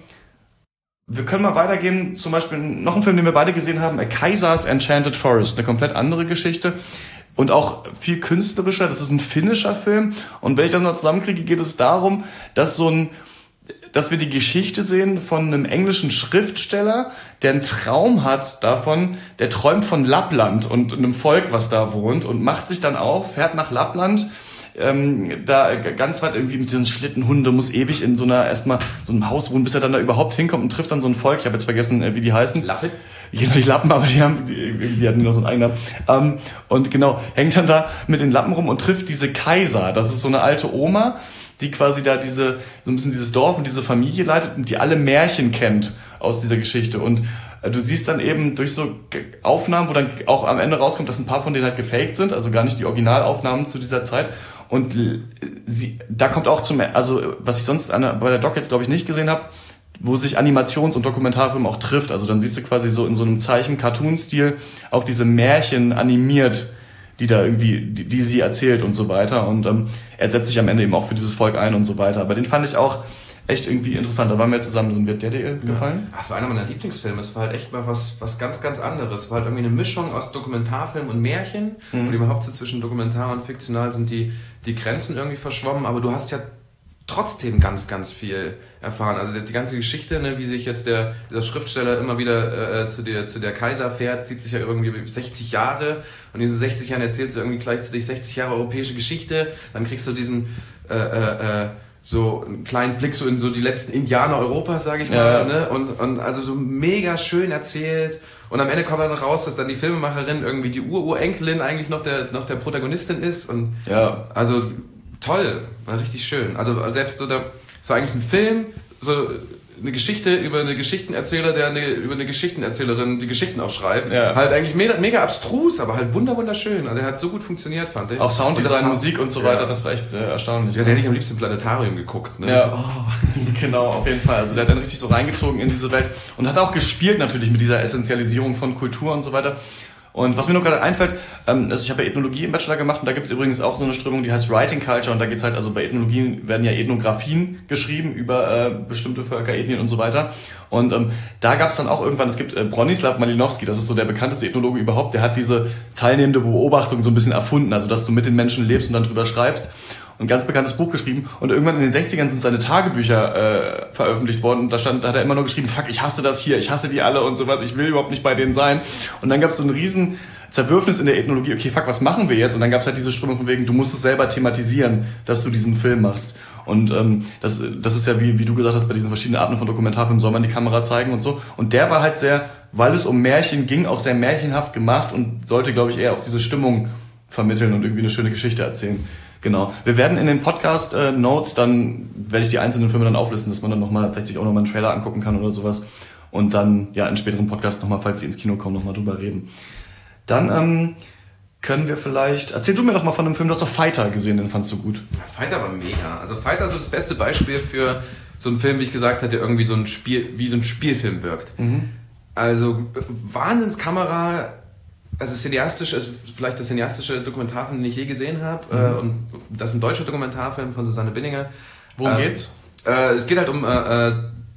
wir können mal weitergehen, zum Beispiel noch ein Film, den wir beide gesehen haben, Kaisa's Enchanted Forest, eine komplett andere Geschichte und auch viel künstlerischer. Das ist ein finnischer Film und wenn ich das noch zusammenkriege, geht es darum, dass so ein dass wir die Geschichte sehen von einem englischen Schriftsteller, der einen Traum hat davon, der träumt von Lappland und einem Volk, was da wohnt und macht sich dann auf, fährt nach Lappland, ähm, da ganz weit irgendwie mit den Schlittenhunden, muss ewig in so einer, erstmal so einem Haus wohnen, bis er dann da überhaupt hinkommt und trifft dann so ein Volk, ich habe jetzt vergessen, wie die heißen. Lappen? Ich kenne nicht Lappen, aber die haben, die, die hatten nur so einen eigenen Namen. Ähm, und genau, hängt dann da mit den Lappen rum und trifft diese Kaiser, das ist so eine alte Oma, die quasi da diese, so ein bisschen dieses Dorf und diese Familie leitet und die alle Märchen kennt aus dieser Geschichte. Und äh, du siehst dann eben durch so Aufnahmen, wo dann auch am Ende rauskommt, dass ein paar von denen halt gefaked sind, also gar nicht die Originalaufnahmen zu dieser Zeit. Und sie, da kommt auch zum, also was ich sonst an der, bei der Doc jetzt glaube ich nicht gesehen habe, wo sich Animations- und Dokumentarfilm auch trifft. Also dann siehst du quasi so in so einem Zeichen-Cartoon-Stil auch diese Märchen animiert, die da irgendwie, die, die sie erzählt und so weiter. Und ähm, er setzt sich am Ende eben auch für dieses Volk ein und so weiter. Aber den fand ich auch echt irgendwie interessant. Da waren wir zusammen drin. Wird der dir gefallen? Ja. Das war einer meiner Lieblingsfilme. Es war halt echt mal was, was ganz, ganz anderes. Es war halt irgendwie eine Mischung aus Dokumentarfilm und Märchen. Mhm. Und überhaupt so zwischen Dokumentar und Fiktional sind die, die Grenzen irgendwie verschwommen. Aber du hast ja trotzdem ganz, ganz viel erfahren. Also die, die ganze Geschichte, ne, wie sich jetzt der, der Schriftsteller immer wieder äh, zu, der, zu der Kaiser fährt, zieht sich ja irgendwie sechzig Jahre und in diesen sechzig Jahren erzählst du irgendwie gleichzeitig sechzig Jahre europäische Geschichte, dann kriegst du diesen äh, äh, so einen kleinen Blick so in so die letzten Indianer Europas, sage ich mal, ja. Ne? Und, und also so mega schön erzählt. Und am Ende kommt dann raus, dass dann die Filmemacherin irgendwie die Ururenkelin eigentlich noch der, noch der Protagonistin ist. Und ja. Also toll, war richtig schön. Also selbst so der, so eigentlich ein Film, so eine Geschichte über eine Geschichtenerzähler, der eine, über eine Geschichtenerzählerin die Geschichten aufschreibt. Ja. Halt eigentlich mega, mega abstrus, aber halt wunder wunderschön. Also der hat so gut funktioniert, fand ich. Auch Sounddesign, und Musik und so weiter, ja. Das war echt äh, erstaunlich. Ja, der hätte ich am liebsten im Planetarium geguckt. Ne? Ja, oh. Genau, auf jeden Fall. Also der hat dann richtig so reingezogen in diese Welt und hat auch gespielt natürlich mit dieser Essentialisierung von Kultur und so weiter. Und was mir noch gerade einfällt, ähm, also ich habe ja Ethnologie im Bachelor gemacht und da gibt es übrigens auch so eine Strömung, die heißt Writing Culture und da geht's halt, also bei Ethnologie werden ja Ethnografien geschrieben über äh, bestimmte Völker, Ethnien und so weiter. Und ähm, da gab's dann auch irgendwann, es gibt äh, Bronislaw Malinowski, das ist so der bekannteste Ethnologe überhaupt, der hat diese teilnehmende Beobachtung so ein bisschen erfunden, also dass du mit den Menschen lebst und dann drüber schreibst. Ein ganz bekanntes Buch geschrieben und irgendwann in den sechzigern sind seine Tagebücher äh, veröffentlicht worden und da stand, da hat er immer nur geschrieben, fuck, ich hasse das hier, ich hasse die alle und sowas, ich will überhaupt nicht bei denen sein. Und dann gab es so einen riesen Zerwürfnis in der Ethnologie, okay, fuck, was machen wir jetzt? Und dann gab es halt diese Strömung von wegen, du musst es selber thematisieren, dass du diesen Film machst. Und ähm, das, das ist ja, wie, wie du gesagt hast, bei diesen verschiedenen Arten von Dokumentarfilmen soll man die Kamera zeigen und so. Und der war halt sehr, weil es um Märchen ging, auch sehr märchenhaft gemacht und sollte, glaube ich, eher auch diese Stimmung vermitteln und irgendwie eine schöne Geschichte erzählen. Genau. Wir werden in den Podcast-Notes, äh, dann werde ich die einzelnen Filme dann auflisten, dass man dann nochmal, vielleicht sich auch nochmal einen Trailer angucken kann oder sowas. Und dann, ja, in späteren Podcasts nochmal, falls sie ins Kino kommen, nochmal drüber reden. Dann ähm, können wir vielleicht, erzähl du mir doch mal von einem Film, du hast doch Fighter gesehen, den fandst du gut. Ja, Fighter war mega. Also Fighter ist so das beste Beispiel für so einen Film, wie ich gesagt hatte, der irgendwie so ein Spiel, wie so ein Spielfilm wirkt. Mhm. Also Wahnsinnskamera. Also cineastisch ist vielleicht der cineastische Dokumentarfilm, den ich je gesehen habe. Mhm. Äh, und das ist ein deutscher Dokumentarfilm von Susanne Binninger. Worum äh, geht's? Äh, es geht halt um äh,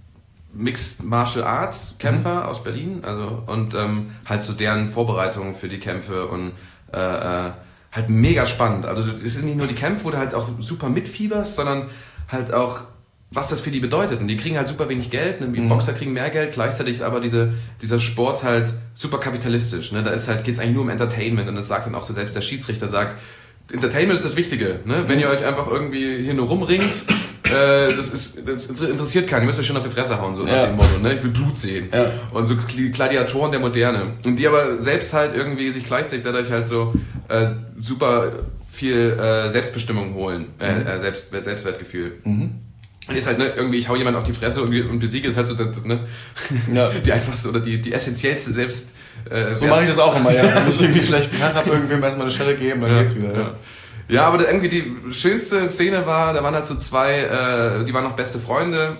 Mixed Martial Arts Kämpfer mhm. aus Berlin. Also und ähm, halt so deren Vorbereitungen für die Kämpfe und äh, halt mega spannend. Also es sind nicht nur die Kämpfe, wo du halt auch super mitfieberst, sondern halt auch, was das für die bedeutet. Und die kriegen halt super wenig Geld, ne? Die mhm. Boxer kriegen mehr Geld, gleichzeitig ist aber diese, dieser Sport halt super kapitalistisch. Ne? Da ist halt, geht's eigentlich nur um Entertainment und das sagt dann auch so selbst der Schiedsrichter sagt, Entertainment ist das Wichtige. Ne? Wenn ihr euch einfach irgendwie hier nur rumringt, äh, das, ist, das interessiert keinen. Ihr müsst euch schon auf die Fresse hauen, so nach ja. dem Motto. Ne? Ich will Blut sehen. Ja. Und so Gladiatoren der Moderne. Und die aber selbst halt irgendwie sich gleichzeitig dadurch halt so äh, super viel äh, Selbstbestimmung holen. Äh, äh, Selbst, Selbstwertgefühl. Mhm. Und ist halt, ne, irgendwie, ich hau jemand auf die Fresse und, und besiege, ist halt so, das, ne, ja. die einfachste oder die, die essentiellste Selbst... Äh, so mache ich das auch immer, ja. Wenn ich irgendwie einen schlechten Tag habe, irgendwem erstmal eine Schelle geben, dann ja, geht's wieder. Ja, ja. ja aber irgendwie die schönste Szene war, da waren halt so zwei, äh, die waren noch beste Freunde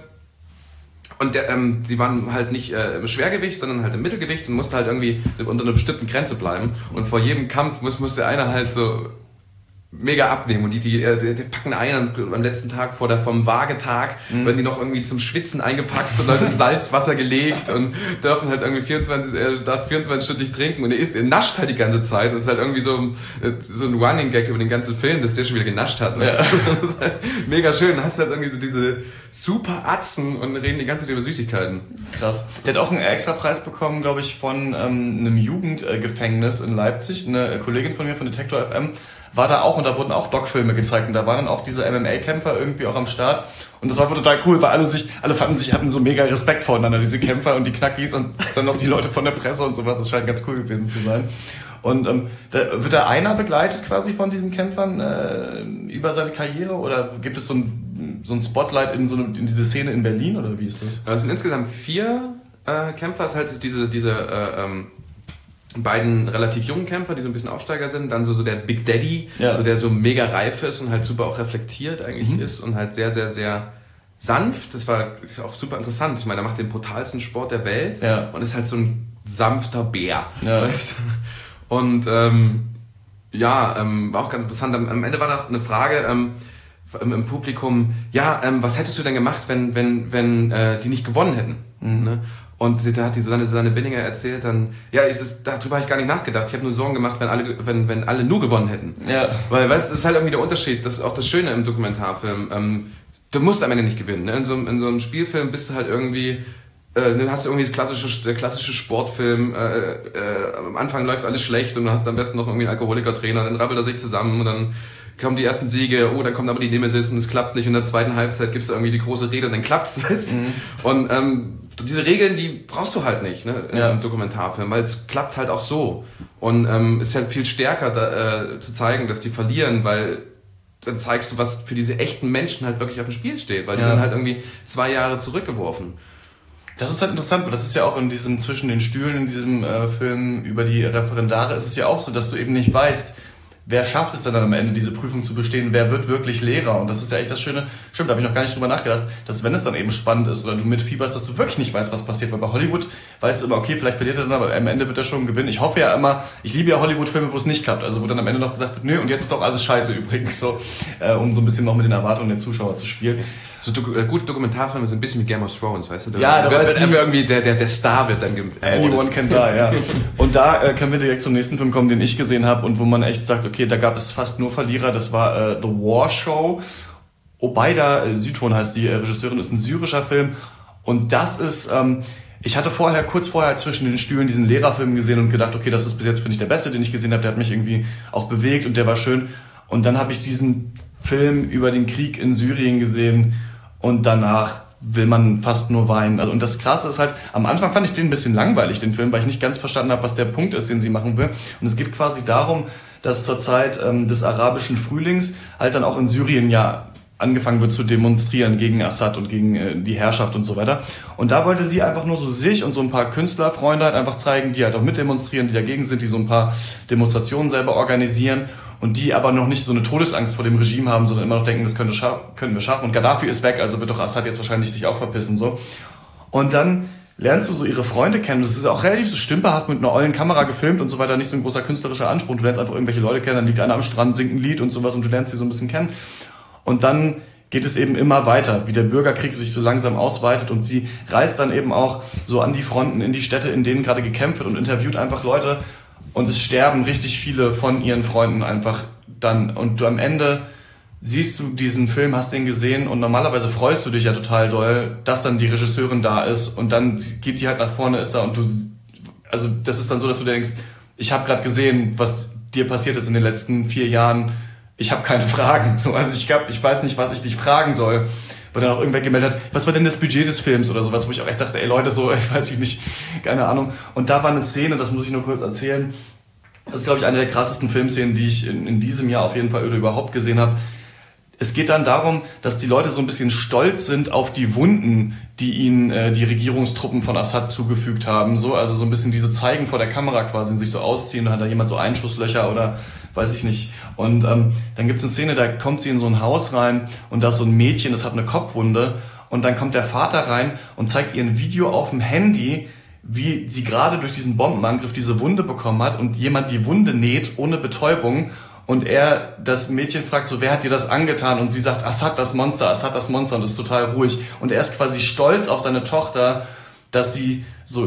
und der, ähm, die waren halt nicht äh, im Schwergewicht, sondern halt im Mittelgewicht und mussten halt irgendwie unter einer bestimmten Grenze bleiben. Und vor jedem Kampf muss, muss der eine halt so mega abnehmen und die, die, die, die packen einen am letzten Tag vor der, vom Waagetag, mhm. werden die noch irgendwie zum Schwitzen eingepackt und halt in Salzwasser gelegt und dürfen halt irgendwie vierundzwanzig, äh, darf vierundzwanzig Stunden nicht trinken und er isst, er nascht halt die ganze Zeit und das ist halt irgendwie so, so ein Running Gag über den ganzen Film, dass der schon wieder genascht hat. Ja. Das ist halt mega schön. Dann hast du halt irgendwie so diese super Atzen und reden die ganze Zeit über Süßigkeiten. Krass. Der hat auch einen Extrapreis bekommen, glaube ich, von ähm, einem Jugendgefängnis in Leipzig. Eine Kollegin von mir von Detektor F M war da auch und da wurden auch Doc-Filme gezeigt und da waren dann auch diese M M A-Kämpfer irgendwie auch am Start und das war total cool, weil alle sich, alle fanden sich, hatten so mega Respekt voreinander, diese Kämpfer und die Knackis und dann noch die Leute von der Presse und sowas, das scheint ganz cool gewesen zu sein. Und ähm, da wird da einer begleitet quasi von diesen Kämpfern äh, über seine Karriere oder gibt es so ein, so ein Spotlight in so eine, in diese Szene in Berlin oder wie ist das? Es sind insgesamt vier äh, Kämpfer, es ist halt diese, diese äh, ähm beiden relativ jungen Kämpfer, die so ein bisschen Aufsteiger sind, dann so, so der Big Daddy, ja. so der so mega reif ist und halt super auch reflektiert eigentlich mhm. ist und halt sehr, sehr, sehr sanft. Das war auch super interessant. Ich meine, er macht den brutalsten Sport der Welt ja. und ist halt so ein sanfter Bär. Ja. Weißt? Und ähm, ja, ähm, war auch ganz interessant. Am, am Ende war noch eine Frage ähm, im, im Publikum, ja, ähm, was hättest du denn gemacht, wenn, wenn, wenn äh, die nicht gewonnen hätten? Mhm. Ne? Und da hat die Susanne, Susanne Binninger erzählt dann, ja, ich, das, darüber habe ich gar nicht nachgedacht. Ich habe nur Sorgen gemacht, wenn alle, wenn, wenn alle nur gewonnen hätten. Ja. Weil, weißt du, das ist halt irgendwie der Unterschied, das ist auch das Schöne im Dokumentarfilm. Ähm, du musst am Ende nicht gewinnen. Ne? In, so, in so einem Spielfilm bist du halt irgendwie, äh, du hast irgendwie das klassische, der klassische Sportfilm, äh, äh, am Anfang läuft alles schlecht und du hast am besten noch irgendwie einen Alkoholiker-Trainer, dann rappelt er sich zusammen und dann kommen die ersten Siege, oh, dann kommt aber die Nemesis und es klappt nicht und in der zweiten Halbzeit gibt's da irgendwie die große Rede und dann klappt's, weißt? Mhm. Und ähm, diese Regeln, die brauchst du halt nicht, ne, ja. im Dokumentarfilm, weil es klappt halt auch so. Und ähm, ist halt viel stärker da, äh, zu zeigen, dass die verlieren, weil dann zeigst du, was für diese echten Menschen halt wirklich auf dem Spiel steht, weil die ja. sind halt irgendwie zwei Jahre zurückgeworfen. Das ist halt interessant, weil das ist ja auch in diesem zwischen den Stühlen in diesem äh, Film über die Referendare ist es ja auch so, dass du eben nicht weißt, wer schafft es denn dann am Ende, diese Prüfung zu bestehen? Wer wird wirklich Lehrer? Und das ist ja echt das Schöne. Stimmt, da habe ich noch gar nicht drüber nachgedacht, dass wenn es dann eben spannend ist oder du mitfieberst, dass du wirklich nicht weißt, was passiert. Weil bei Hollywood weißt du immer, okay, vielleicht verliert er dann, aber am Ende wird er schon gewinnen. Ich hoffe ja immer, ich liebe ja Hollywood-Filme, wo es nicht klappt. Also wo dann am Ende noch gesagt wird, nö, und jetzt ist auch alles scheiße übrigens. So, äh, um so ein bisschen noch mit den Erwartungen der Zuschauer zu spielen. So do- äh, gute Dokumentarfilme sind ein bisschen wie Game of Thrones, weißt du? Da ja, da wird, wird irgendwie der, der, der Star wird dann geworden. Anyone can die, ja. Und da äh, können wir direkt zum nächsten Film kommen, den ich gesehen habe und wo man echt sagt, okay, da gab es fast nur Verlierer. Das war äh, The War Show. Obayda äh, Südhon heißt die äh, Regisseurin, ist ein syrischer Film. Und das ist, ähm, ich hatte vorher, kurz vorher zwischen den Stühlen diesen Lehrerfilm gesehen und gedacht, okay, das ist bis jetzt, finde ich, der beste, den ich gesehen habe. Der hat mich irgendwie auch bewegt und der war schön. Und dann habe ich diesen Film über den Krieg in Syrien gesehen. Und danach will man fast nur weinen. Also, und das Krasse ist halt, am Anfang fand ich den ein bisschen langweilig, den Film, weil ich nicht ganz verstanden habe, was der Punkt ist, den sie machen will. Und es geht quasi darum, dass zur Zeit ähm, des arabischen Frühlings halt dann auch in Syrien ja angefangen wird zu demonstrieren gegen Assad und gegen äh, die Herrschaft und so weiter. Und da wollte sie einfach nur so sich und so ein paar Künstlerfreunde halt einfach zeigen, die halt auch mitdemonstrieren, die dagegen sind, die so ein paar Demonstrationen selber organisieren. Und die aber noch nicht so eine Todesangst vor dem Regime haben, sondern immer noch denken, das könnte scha- können wir schaffen. Und Gaddafi ist weg, also wird doch Assad jetzt wahrscheinlich sich auch verpissen. So. Und dann lernst du so ihre Freunde kennen. Das ist auch relativ so stümperhaft mit einer ollen Kamera gefilmt und so weiter. Nicht so ein großer künstlerischer Anspruch. Du lernst einfach irgendwelche Leute kennen, dann liegt einer am Strand, singt ein Lied und sowas und du lernst sie so ein bisschen kennen. Und dann geht es eben immer weiter, wie der Bürgerkrieg sich so langsam ausweitet und sie reist dann eben auch so an die Fronten, in die Städte, in denen gerade gekämpft wird und interviewt einfach Leute und es sterben richtig viele von ihren Freunden einfach dann. Und du am Ende siehst du diesen Film, hast den gesehen und normalerweise freust du dich ja total doll, dass dann die Regisseurin da ist und dann geht die halt nach vorne, ist da und du, also das ist dann so, dass du denkst, ich habe gerade gesehen, was dir passiert ist in den letzten vier Jahren, ich habe keine Fragen, so, also ich glaub, ich weiß nicht, was ich dich fragen soll, weil dann auch irgendwer gemeldet hat, was war denn das Budget des Films oder sowas, wo ich auch echt dachte, ey Leute, so, ich weiß ich nicht, keine Ahnung. Und da war eine Szene, das muss ich nur kurz erzählen, das ist glaube ich eine der krassesten Filmszenen, die ich in, in diesem Jahr auf jeden Fall oder überhaupt gesehen habe. Es geht dann darum, dass die Leute so ein bisschen stolz sind auf die Wunden, die ihnen äh, die Regierungstruppen von Assad zugefügt haben. So, also so ein bisschen diese zeigen vor der Kamera quasi und sich so ausziehen, da hat da jemand so Einschusslöcher oder weiß ich nicht. Und ähm, dann gibt es eine Szene, da kommt sie in so ein Haus rein und da ist so ein Mädchen, das hat eine Kopfwunde und dann kommt der Vater rein und zeigt ihr ein Video auf dem Handy, wie sie gerade durch diesen Bombenangriff diese Wunde bekommen hat und jemand die Wunde näht ohne Betäubung. Und er, das Mädchen fragt so, wer hat dir das angetan? Und sie sagt, Assad das Monster, Assad das Monster. Und ist total ruhig. Und er ist quasi stolz auf seine Tochter, dass sie so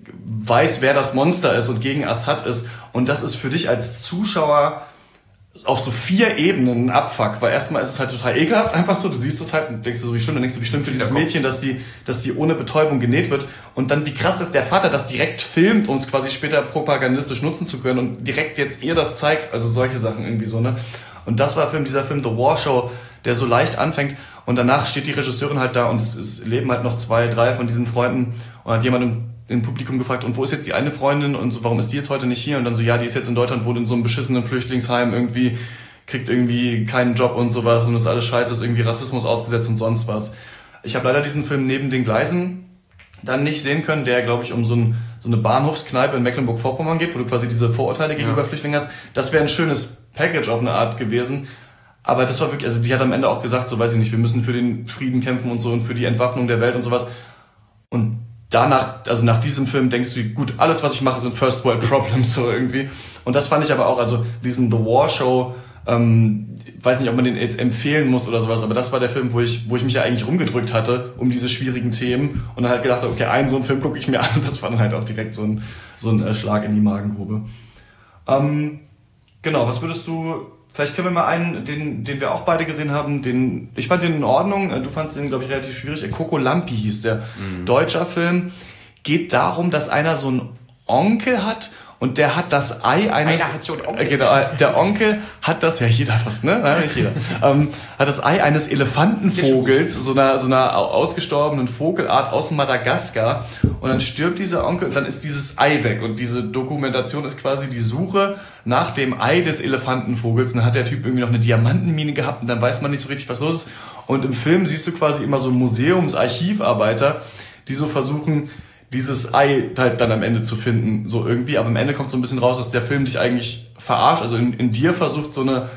weiß, wer das Monster ist und gegen Assad ist. Und das ist für dich als Zuschauer auf so vier Ebenen ein Abfuck. Weil erstmal ist es halt total ekelhaft, einfach so. Du siehst es halt und denkst so, wie schlimm, dann denkst du, wie schlimm für dieses Mädchen, dass die, dass die ohne Betäubung genäht wird. Und dann, wie krass ist der Vater, das direkt filmt, um es quasi später propagandistisch nutzen zu können und direkt jetzt ihr das zeigt. Also solche Sachen irgendwie so, ne? Und das war Film, dieser Film The War Show, der so leicht anfängt und danach steht die Regisseurin halt da und es, es leben halt noch zwei, drei von diesen Freunden und hat jemand im, im Publikum gefragt, und wo ist jetzt die eine Freundin und so, warum ist die jetzt heute nicht hier? Und dann so, ja, die ist jetzt in Deutschland, wohnt in so einem beschissenen Flüchtlingsheim irgendwie, kriegt irgendwie keinen Job und sowas und das ist alles scheiße, ist irgendwie Rassismus ausgesetzt und sonst was. Ich habe leider diesen Film Neben den Gleisen dann nicht sehen können, der, glaube ich, um so, ein, so eine Bahnhofskneipe in Mecklenburg-Vorpommern geht, wo du quasi diese Vorurteile gegenüber ja. Flüchtlingen hast. Das wäre ein schönes Package auf eine Art gewesen. Aber das war wirklich, also die hat am Ende auch gesagt, so weiß ich nicht, wir müssen für den Frieden kämpfen und so und für die Entwaffnung der Welt und sowas. Und danach, also nach diesem Film denkst du, gut, alles, was ich mache, sind First World Problems so irgendwie. Und das fand ich aber auch, also diesen The War Show, ähm, weiß nicht, ob man den jetzt empfehlen muss oder sowas, aber das war der Film, wo ich, wo ich mich ja eigentlich rumgedrückt hatte um diese schwierigen Themen und dann halt gedacht habe, okay, einen so einen Film gucke ich mir an und das war dann halt auch direkt so ein, so ein Schlag in die Magengrube. Ähm, genau, was würdest du, vielleicht können wir mal einen, den, den wir auch beide gesehen haben, den, ich fand den in Ordnung, du fandst den, glaube ich, relativ schwierig, Coco Lampi hieß der, mhm. deutscher Film, geht darum, dass einer so einen Onkel hat und der hat das Ei eines, hat so äh, genau, der Onkel hat das, ja jeder fast, ne, Nein, nicht jeder, ähm, hat das Ei eines Elefantenvogels, so einer, so einer ausgestorbenen Vogelart aus Madagaskar und dann stirbt dieser Onkel und dann ist dieses Ei weg und diese Dokumentation ist quasi die Suche nach dem Ei des Elefantenvogels und dann hat der Typ irgendwie noch eine Diamantenmine gehabt und dann weiß man nicht so richtig, was los ist und im Film siehst du quasi immer so Museumsarchivarbeiter, die so versuchen, dieses Ei halt dann am Ende zu finden, so irgendwie. Aber am Ende kommt so ein bisschen raus, dass der Film dich eigentlich verarscht, also in, in dir versucht so eine,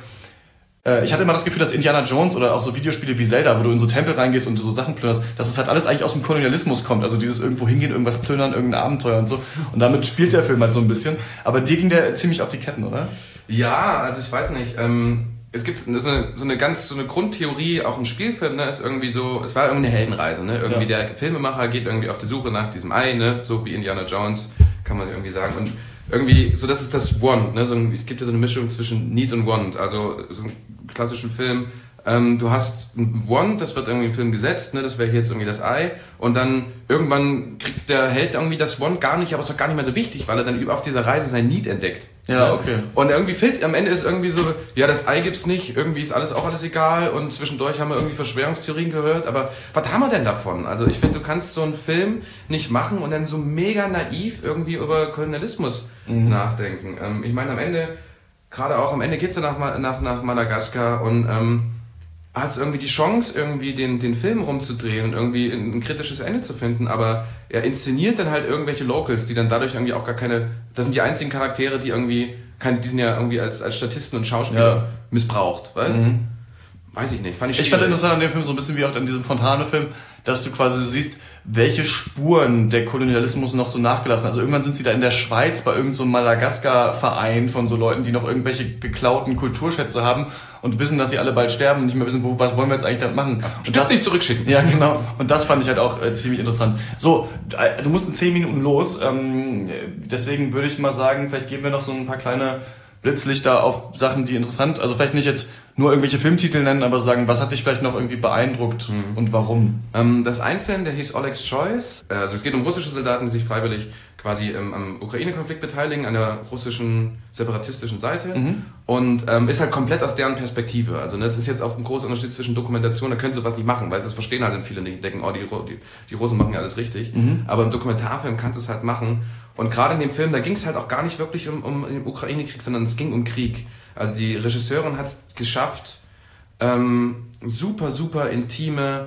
äh, ich hatte immer das Gefühl, dass Indiana Jones oder auch so Videospiele wie Zelda, wo du in so Tempel reingehst und du so Sachen plünderst, dass es halt alles eigentlich aus dem Kolonialismus kommt, also dieses irgendwo hingehen, irgendwas plündern, irgendein Abenteuer und so. Und damit spielt der Film halt so ein bisschen. Aber dir ging der ziemlich auf die Ketten, oder? Ja, also ich weiß nicht, ähm... Es gibt so eine, so eine ganz, so eine Grundtheorie, auch im Spielfilm, ne, ist irgendwie so, es war irgendwie eine Heldenreise, ne, irgendwie ja. Der Filmemacher geht irgendwie auf die Suche nach diesem Ei, ne, so wie Indiana Jones, kann man irgendwie sagen, und irgendwie, so das ist das Want, ne, so ein, es gibt ja so eine Mischung zwischen Need und Want, also so einen klassischen Film, ähm, du hast ein Want, das wird irgendwie im Film gesetzt, ne, das wäre hier jetzt irgendwie das Ei, und dann irgendwann kriegt der Held irgendwie das Want gar nicht, aber ist doch gar nicht mehr so wichtig, weil er dann auf dieser Reise sein Need entdeckt. Ja, okay. Und irgendwie fehlt, am Ende ist irgendwie so, ja, das Ei gibt's nicht, irgendwie ist alles auch alles egal und zwischendurch haben wir irgendwie Verschwörungstheorien gehört, aber was haben wir denn davon? Also ich finde, du kannst so einen Film nicht machen und dann so mega naiv irgendwie über Kolonialismus mhm. nachdenken. Ähm, ich meine, am Ende, gerade auch am Ende geht's dann nach, nach, nach Madagaskar und ähm, hast irgendwie die Chance, irgendwie den, den Film rumzudrehen und irgendwie ein, ein kritisches Ende zu finden, aber er inszeniert dann halt irgendwelche Locals, die dann dadurch irgendwie auch gar keine, das sind die einzigen Charaktere, die irgendwie, keine, die sind ja irgendwie als, als Statisten und Schauspieler ja. missbraucht, weißt du? Mhm. Weiß ich nicht, fand ich Ich fand interessant an dem Film, so ein bisschen wie auch an diesem Fontane-Film, dass du quasi so siehst, welche Spuren der Kolonialismus noch so nachgelassen hat. Also irgendwann sind sie da in der Schweiz bei irgendeinem so Madagaskar-Verein von so Leuten, die noch irgendwelche geklauten Kulturschätze haben. und wissen, dass sie alle bald sterben und nicht mehr wissen, wo, was wollen wir jetzt eigentlich damit machen. Ja, und das nicht zurückschicken. Ja, genau. Und das fand ich halt auch äh, ziemlich interessant. So, äh, du musst in zehn Minuten los, ähm, deswegen würde ich mal sagen, vielleicht geben wir noch so ein paar kleine Blitzlichter auf Sachen, die interessant, also vielleicht nicht jetzt nur irgendwelche Filmtitel nennen, aber sagen, was hat dich vielleicht noch irgendwie beeindruckt mhm. und warum? Ähm, das ist ein Film, der hieß Oleg's Choice. Also es geht um russische Soldaten, die sich freiwillig quasi ähm, am Ukraine-Konflikt beteiligen, an der russischen separatistischen Seite. Mhm. Und ähm, ist halt komplett aus deren Perspektive. Also das ist jetzt auch ein großer Unterschied zwischen Dokumentation, da können sie was nicht machen, weil das verstehen halt viele nicht, denken, oh, die, die, die Russen machen ja alles richtig. Mhm. Aber im Dokumentarfilm kannst du es halt machen. Und gerade in dem Film, da ging es halt auch gar nicht wirklich um, um den Ukraine-Krieg, sondern es ging um Krieg. Also die Regisseurin hat es geschafft, ähm, super, super intime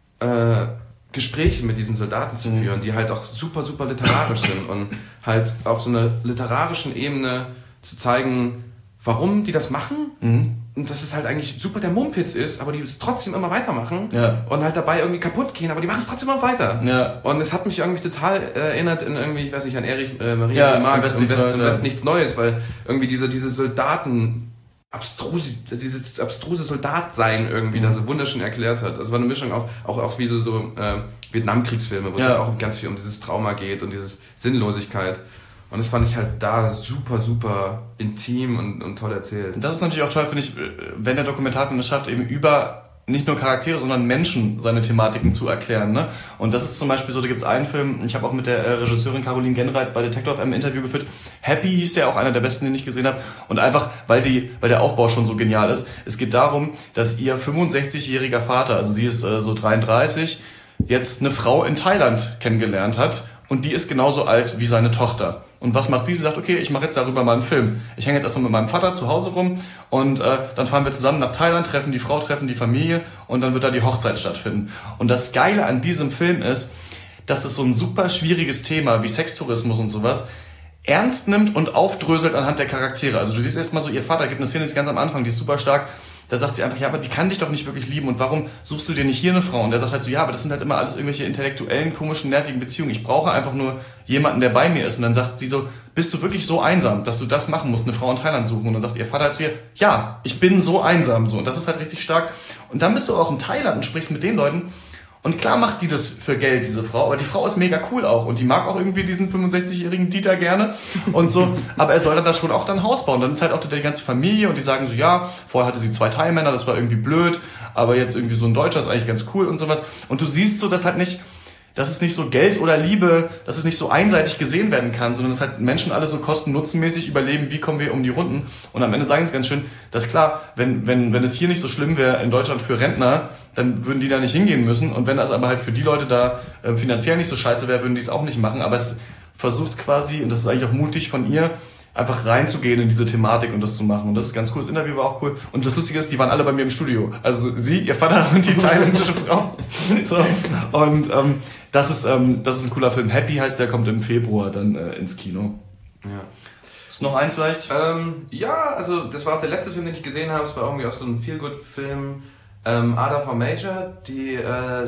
äh, Gespräche mit diesen Soldaten zu führen, die halt auch super, super literarisch sind und halt auf so einer literarischen Ebene zu zeigen, warum die das machen mhm. und dass es halt eigentlich super der Mumpitz ist, aber die es trotzdem immer weitermachen ja. und halt dabei irgendwie kaputt gehen, aber die machen es trotzdem immer weiter. Ja. Und es hat mich irgendwie total erinnert in irgendwie, ich weiß nicht, an Erich äh, Maria ja, Remarque, im West, im West nichts Neues, weil irgendwie diese, diese Soldaten abstruse, dieses abstruse Soldatsein irgendwie, mhm. das so wunderschön erklärt hat. Das war eine Mischung auch, auch, auch wie so, so äh, Vietnamkriegsfilme, wo ja. es halt auch ganz viel um dieses Trauma geht und diese Sinnlosigkeit. Und das fand ich halt da super, super intim und, und toll erzählt. Das ist natürlich auch toll, finde ich, wenn der Dokumentarfilm es schafft, eben über nicht nur Charaktere, sondern Menschen seine Thematiken zu erklären. Ne? Und das ist zum Beispiel so, da gibt es einen Film, ich habe auch mit der äh, Regisseurin Caroline Genreit bei Detektor F M ein Interview geführt. Happy hieß der, auch einer der besten, den ich gesehen habe. Und einfach, weil die, weil der Aufbau schon so genial ist. Es geht darum, dass ihr fünfundsechzigjähriger Vater, also sie ist äh, so dreiunddreißig, jetzt eine Frau in Thailand kennengelernt hat. Und die ist genauso alt wie seine Tochter. Und was macht sie? Sie sagt, okay, ich mache jetzt darüber mal einen Film. Ich hänge jetzt erstmal mit meinem Vater zu Hause rum und äh, dann fahren wir zusammen nach Thailand, treffen die Frau, treffen die Familie und dann wird da die Hochzeit stattfinden. Und das Geile an diesem Film ist, dass es so ein super schwieriges Thema wie Sextourismus und sowas ernst nimmt und aufdröselt anhand der Charaktere. Also du siehst erstmal so, ihr Vater gibt eine Szene jetzt ganz am Anfang, die ist super stark. Da sagt sie einfach, ja, aber die kann dich doch nicht wirklich lieben und warum suchst du dir nicht hier eine Frau? Und der sagt halt so, ja, aber das sind halt immer alles irgendwelche intellektuellen, komischen, nervigen Beziehungen. Ich brauche einfach nur jemanden, der bei mir ist. Und dann sagt sie so, bist du wirklich so einsam, dass du das machen musst, eine Frau in Thailand suchen? Und dann sagt ihr Vater halt zu ihr, ja, ich bin so einsam so. Und das ist halt richtig stark. Und dann bist du auch in Thailand und sprichst mit den Leuten. Und klar macht die das für Geld, diese Frau, aber die Frau ist mega cool auch und die mag auch irgendwie diesen fünfundsechzigjährigen Dieter gerne und so, aber er soll dann da schon auch dann ein Haus bauen. Dann ist halt auch die ganze Familie und die sagen so, ja, vorher hatte sie zwei Thai-Männer, das war irgendwie blöd, aber jetzt irgendwie so ein Deutscher ist eigentlich ganz cool und sowas. Und du siehst so, dass halt nicht, dass es nicht so Geld oder Liebe, dass es nicht so einseitig gesehen werden kann, sondern dass halt Menschen alle so kosten-nutzenmäßig überleben, wie kommen wir um die Runden. Und am Ende sagen sie ganz schön, dass klar, wenn, wenn, wenn es hier nicht so schlimm wäre in Deutschland für Rentner, dann würden die da nicht hingehen müssen. Und wenn das aber halt für die Leute da äh, finanziell nicht so scheiße wäre, würden die es auch nicht machen. Aber es versucht quasi, und das ist eigentlich auch mutig von ihr, einfach reinzugehen in diese Thematik und das zu machen. Und das ist ganz cool. Das Interview war auch cool. Und das Lustige ist, die waren alle bei mir im Studio. Also sie, ihr Vater und die thailändische Frau. So. Und ähm, das ist ähm, das ist ein cooler Film. Happy heißt der, kommt im Februar dann äh, ins Kino. Ja. Ist noch ein vielleicht? Ähm, ja, also das war auch der letzte Film, den ich gesehen habe. Es war irgendwie auch so ein Feel-Good-Film. Ähm, Ada for Major, die äh,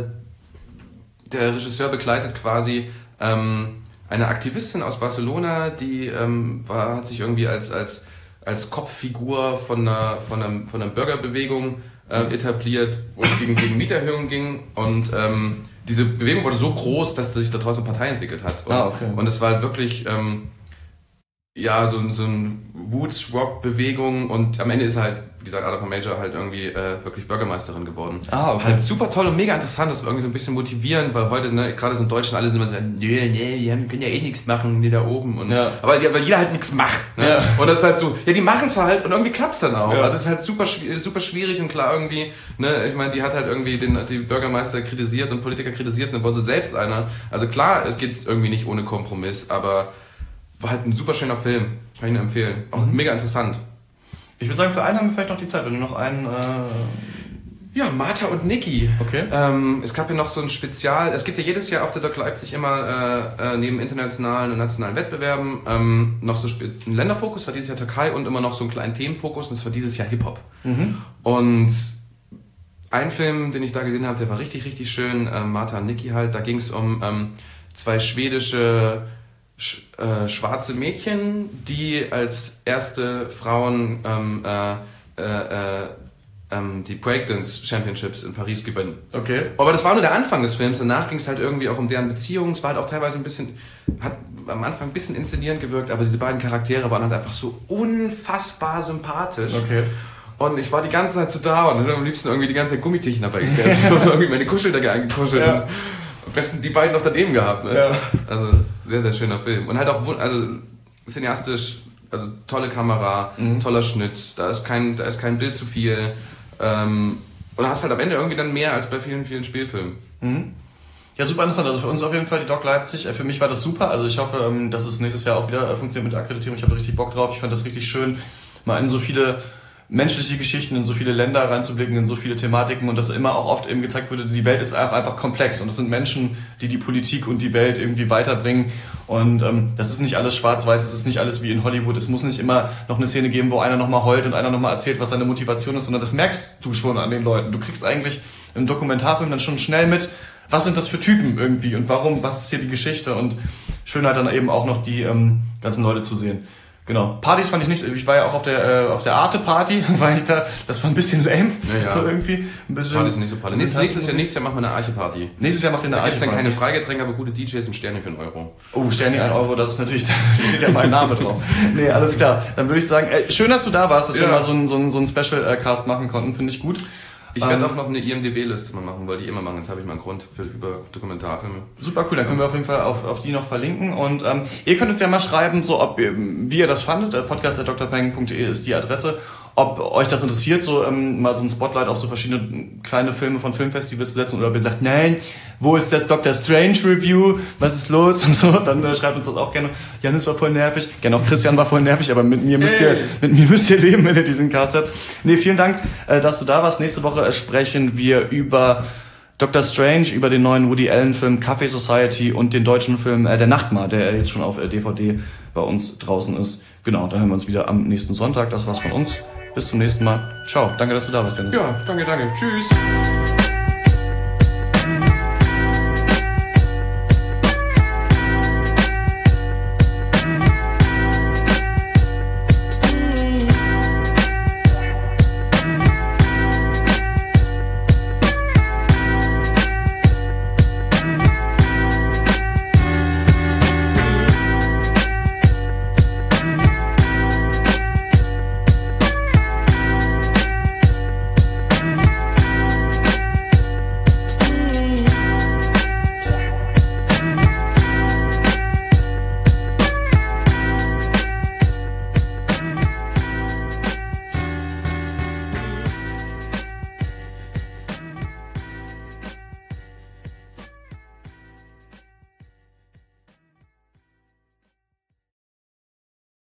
der Regisseur begleitet quasi ähm, eine Aktivistin aus Barcelona, die ähm, war, hat sich irgendwie als, als, als Kopffigur von einer, von einer, von einer Bürgerbewegung äh, etabliert, wo es gegen, gegen Mieterhöhungen ging. Und ähm, diese Bewegung wurde so groß, dass sich daraus eine Partei entwickelt hat. Und, ah, okay. und es war halt wirklich ähm, ja, so, so eine Woods-Rock-Bewegung und am Ende ist halt, wie gesagt, Ada for Major halt irgendwie äh, wirklich Bürgermeisterin geworden. Ah, okay. Halt super toll und mega interessant, das ist irgendwie so ein bisschen motivierend, weil heute, ne, gerade so in Deutschland alle sind immer so, nee, nee, die haben, können ja eh nichts machen, die da oben. Und, ja. aber weil jeder halt nichts macht. Ne? Ja. Und das ist halt so, ja, die machen es halt und irgendwie klappt's dann auch. Ja. Also es ist halt super, super schwierig und klar irgendwie, ne, ich meine, die hat halt irgendwie den, die Bürgermeister kritisiert und Politiker kritisiert und war sie selbst einer. Also klar, es geht irgendwie nicht ohne Kompromiss, aber war halt ein super schöner Film, kann ich nur empfehlen. Auch mhm. mega interessant. Ich würde sagen, für einen haben wir vielleicht noch die Zeit, wenn du noch einen... Äh ja, Martha und Niki. Okay. Ähm, es gab ja noch so ein Spezial... Es gibt ja jedes Jahr auf der Doc Leipzig immer äh, äh, neben internationalen und nationalen Wettbewerben ähm, noch so einen Länderfokus, war dieses Jahr Türkei und immer noch so einen kleinen Themenfokus und das war dieses Jahr Hip-Hop. Mhm. Und ein Film, den ich da gesehen habe, der war richtig, richtig schön. Ähm, Martha und Niki halt. Da ging es um ähm, zwei schwedische... Sch, äh, schwarze Mädchen, die als erste Frauen ähm, äh, äh, ähm, die Breakdance Championships in Paris gewinnen. Okay. Aber das war nur der Anfang des Films. Danach ging es halt irgendwie auch um deren Beziehung. Es war halt auch teilweise ein bisschen, hat am Anfang ein bisschen inszenierend gewirkt, aber diese beiden Charaktere waren halt einfach so unfassbar sympathisch. Okay. Und ich war die ganze Zeit so da und hätte am liebsten irgendwie die ganze Zeit Gummitierchen dabei gegessen. So irgendwie meine Kuscheldecke eingekuschelt. Ja. Am besten die beiden noch daneben gehabt. Ne? Ja. Also sehr, sehr schöner Film. Und halt auch also cineastisch, also tolle Kamera, mhm. toller Schnitt. Da ist kein, da ist kein Bild zu viel. Ähm, und hast halt am Ende irgendwie dann mehr als bei vielen, vielen Spielfilmen. Mhm. Ja, super interessant. Also für uns auf jeden Fall die Doc Leipzig. Für mich war das super. Also ich hoffe, dass es nächstes Jahr auch wieder funktioniert mit der Akkreditierung. Ich habe richtig Bock drauf. Ich fand das richtig schön, mal in so viele menschliche Geschichten, in so viele Länder reinzublicken, in so viele Thematiken und dass immer auch oft eben gezeigt wurde, die Welt ist auch einfach komplex und es sind Menschen, die die Politik und die Welt irgendwie weiterbringen und ähm, das ist nicht alles schwarz-weiß, es ist nicht alles wie in Hollywood, es muss nicht immer noch eine Szene geben, wo einer nochmal heult und einer nochmal erzählt, was seine Motivation ist, sondern das merkst du schon an den Leuten. Du kriegst eigentlich im Dokumentarfilm dann schon schnell mit, was sind das für Typen irgendwie und warum, was ist hier die Geschichte und schön halt dann eben auch noch die ähm, ganzen Leute zu sehen. Genau. Partys fand ich nicht, ich war ja auch auf der äh, auf der Arte-Party, weil ich da, das war ein bisschen lame, ja, ja. so irgendwie. Ein bisschen. Partys nicht so Partys. Nächstes, nächstes, Jahr, nächstes Jahr machen wir eine Arche-Party. Nächstes Jahr macht ihr eine Arche-Party. Da gibt's dann keine Freigetränke, aber gute D Js und Sterne für einen Euro. Oh, Sterne ein Euro, das ist natürlich, da steht ja mein Name drauf. Nee, alles klar. Dann würde ich sagen, äh, schön, dass du da warst, dass ja. wir mal so einen so einen, so einen Special-Cast machen konnten, finde ich gut. Ich werde ähm, auch noch eine I M D B-Liste mal machen, wollte ich immer machen. Jetzt habe ich mal einen Grund für über Dokumentarfilme. Super cool, dann können wir auf jeden Fall auf, auf die noch verlinken. Und ähm, ihr könnt uns ja mal schreiben, so ob ihr, wie ihr das fandet. podcast at d r peng punkt d e ist die Adresse. Ob euch das interessiert, so ähm, mal so ein Spotlight auf so verschiedene kleine Filme von Filmfestivals zu setzen, oder ob ihr sagt, nein, wo ist das Doctor Strange Review? Was ist los? Und so, dann äh, schreibt uns das auch gerne. Janis war voll nervig. Genau, Christian war voll nervig, aber mit mir müsst ihr, mit mir müsst ihr leben, wenn ihr diesen Cast habt. Nee, vielen Dank, äh, dass du da warst. Nächste Woche äh, sprechen wir über Doctor Strange, über den neuen Woody Allen Film Café Society und den deutschen Film äh, Der Nachtmar, der jetzt schon auf äh, D V D bei uns draußen ist. Genau, da hören wir uns wieder am nächsten Sonntag. Das war's von uns. Bis zum nächsten Mal. Ciao. Danke, dass du da warst, Janis. Ja, danke, danke. Tschüss.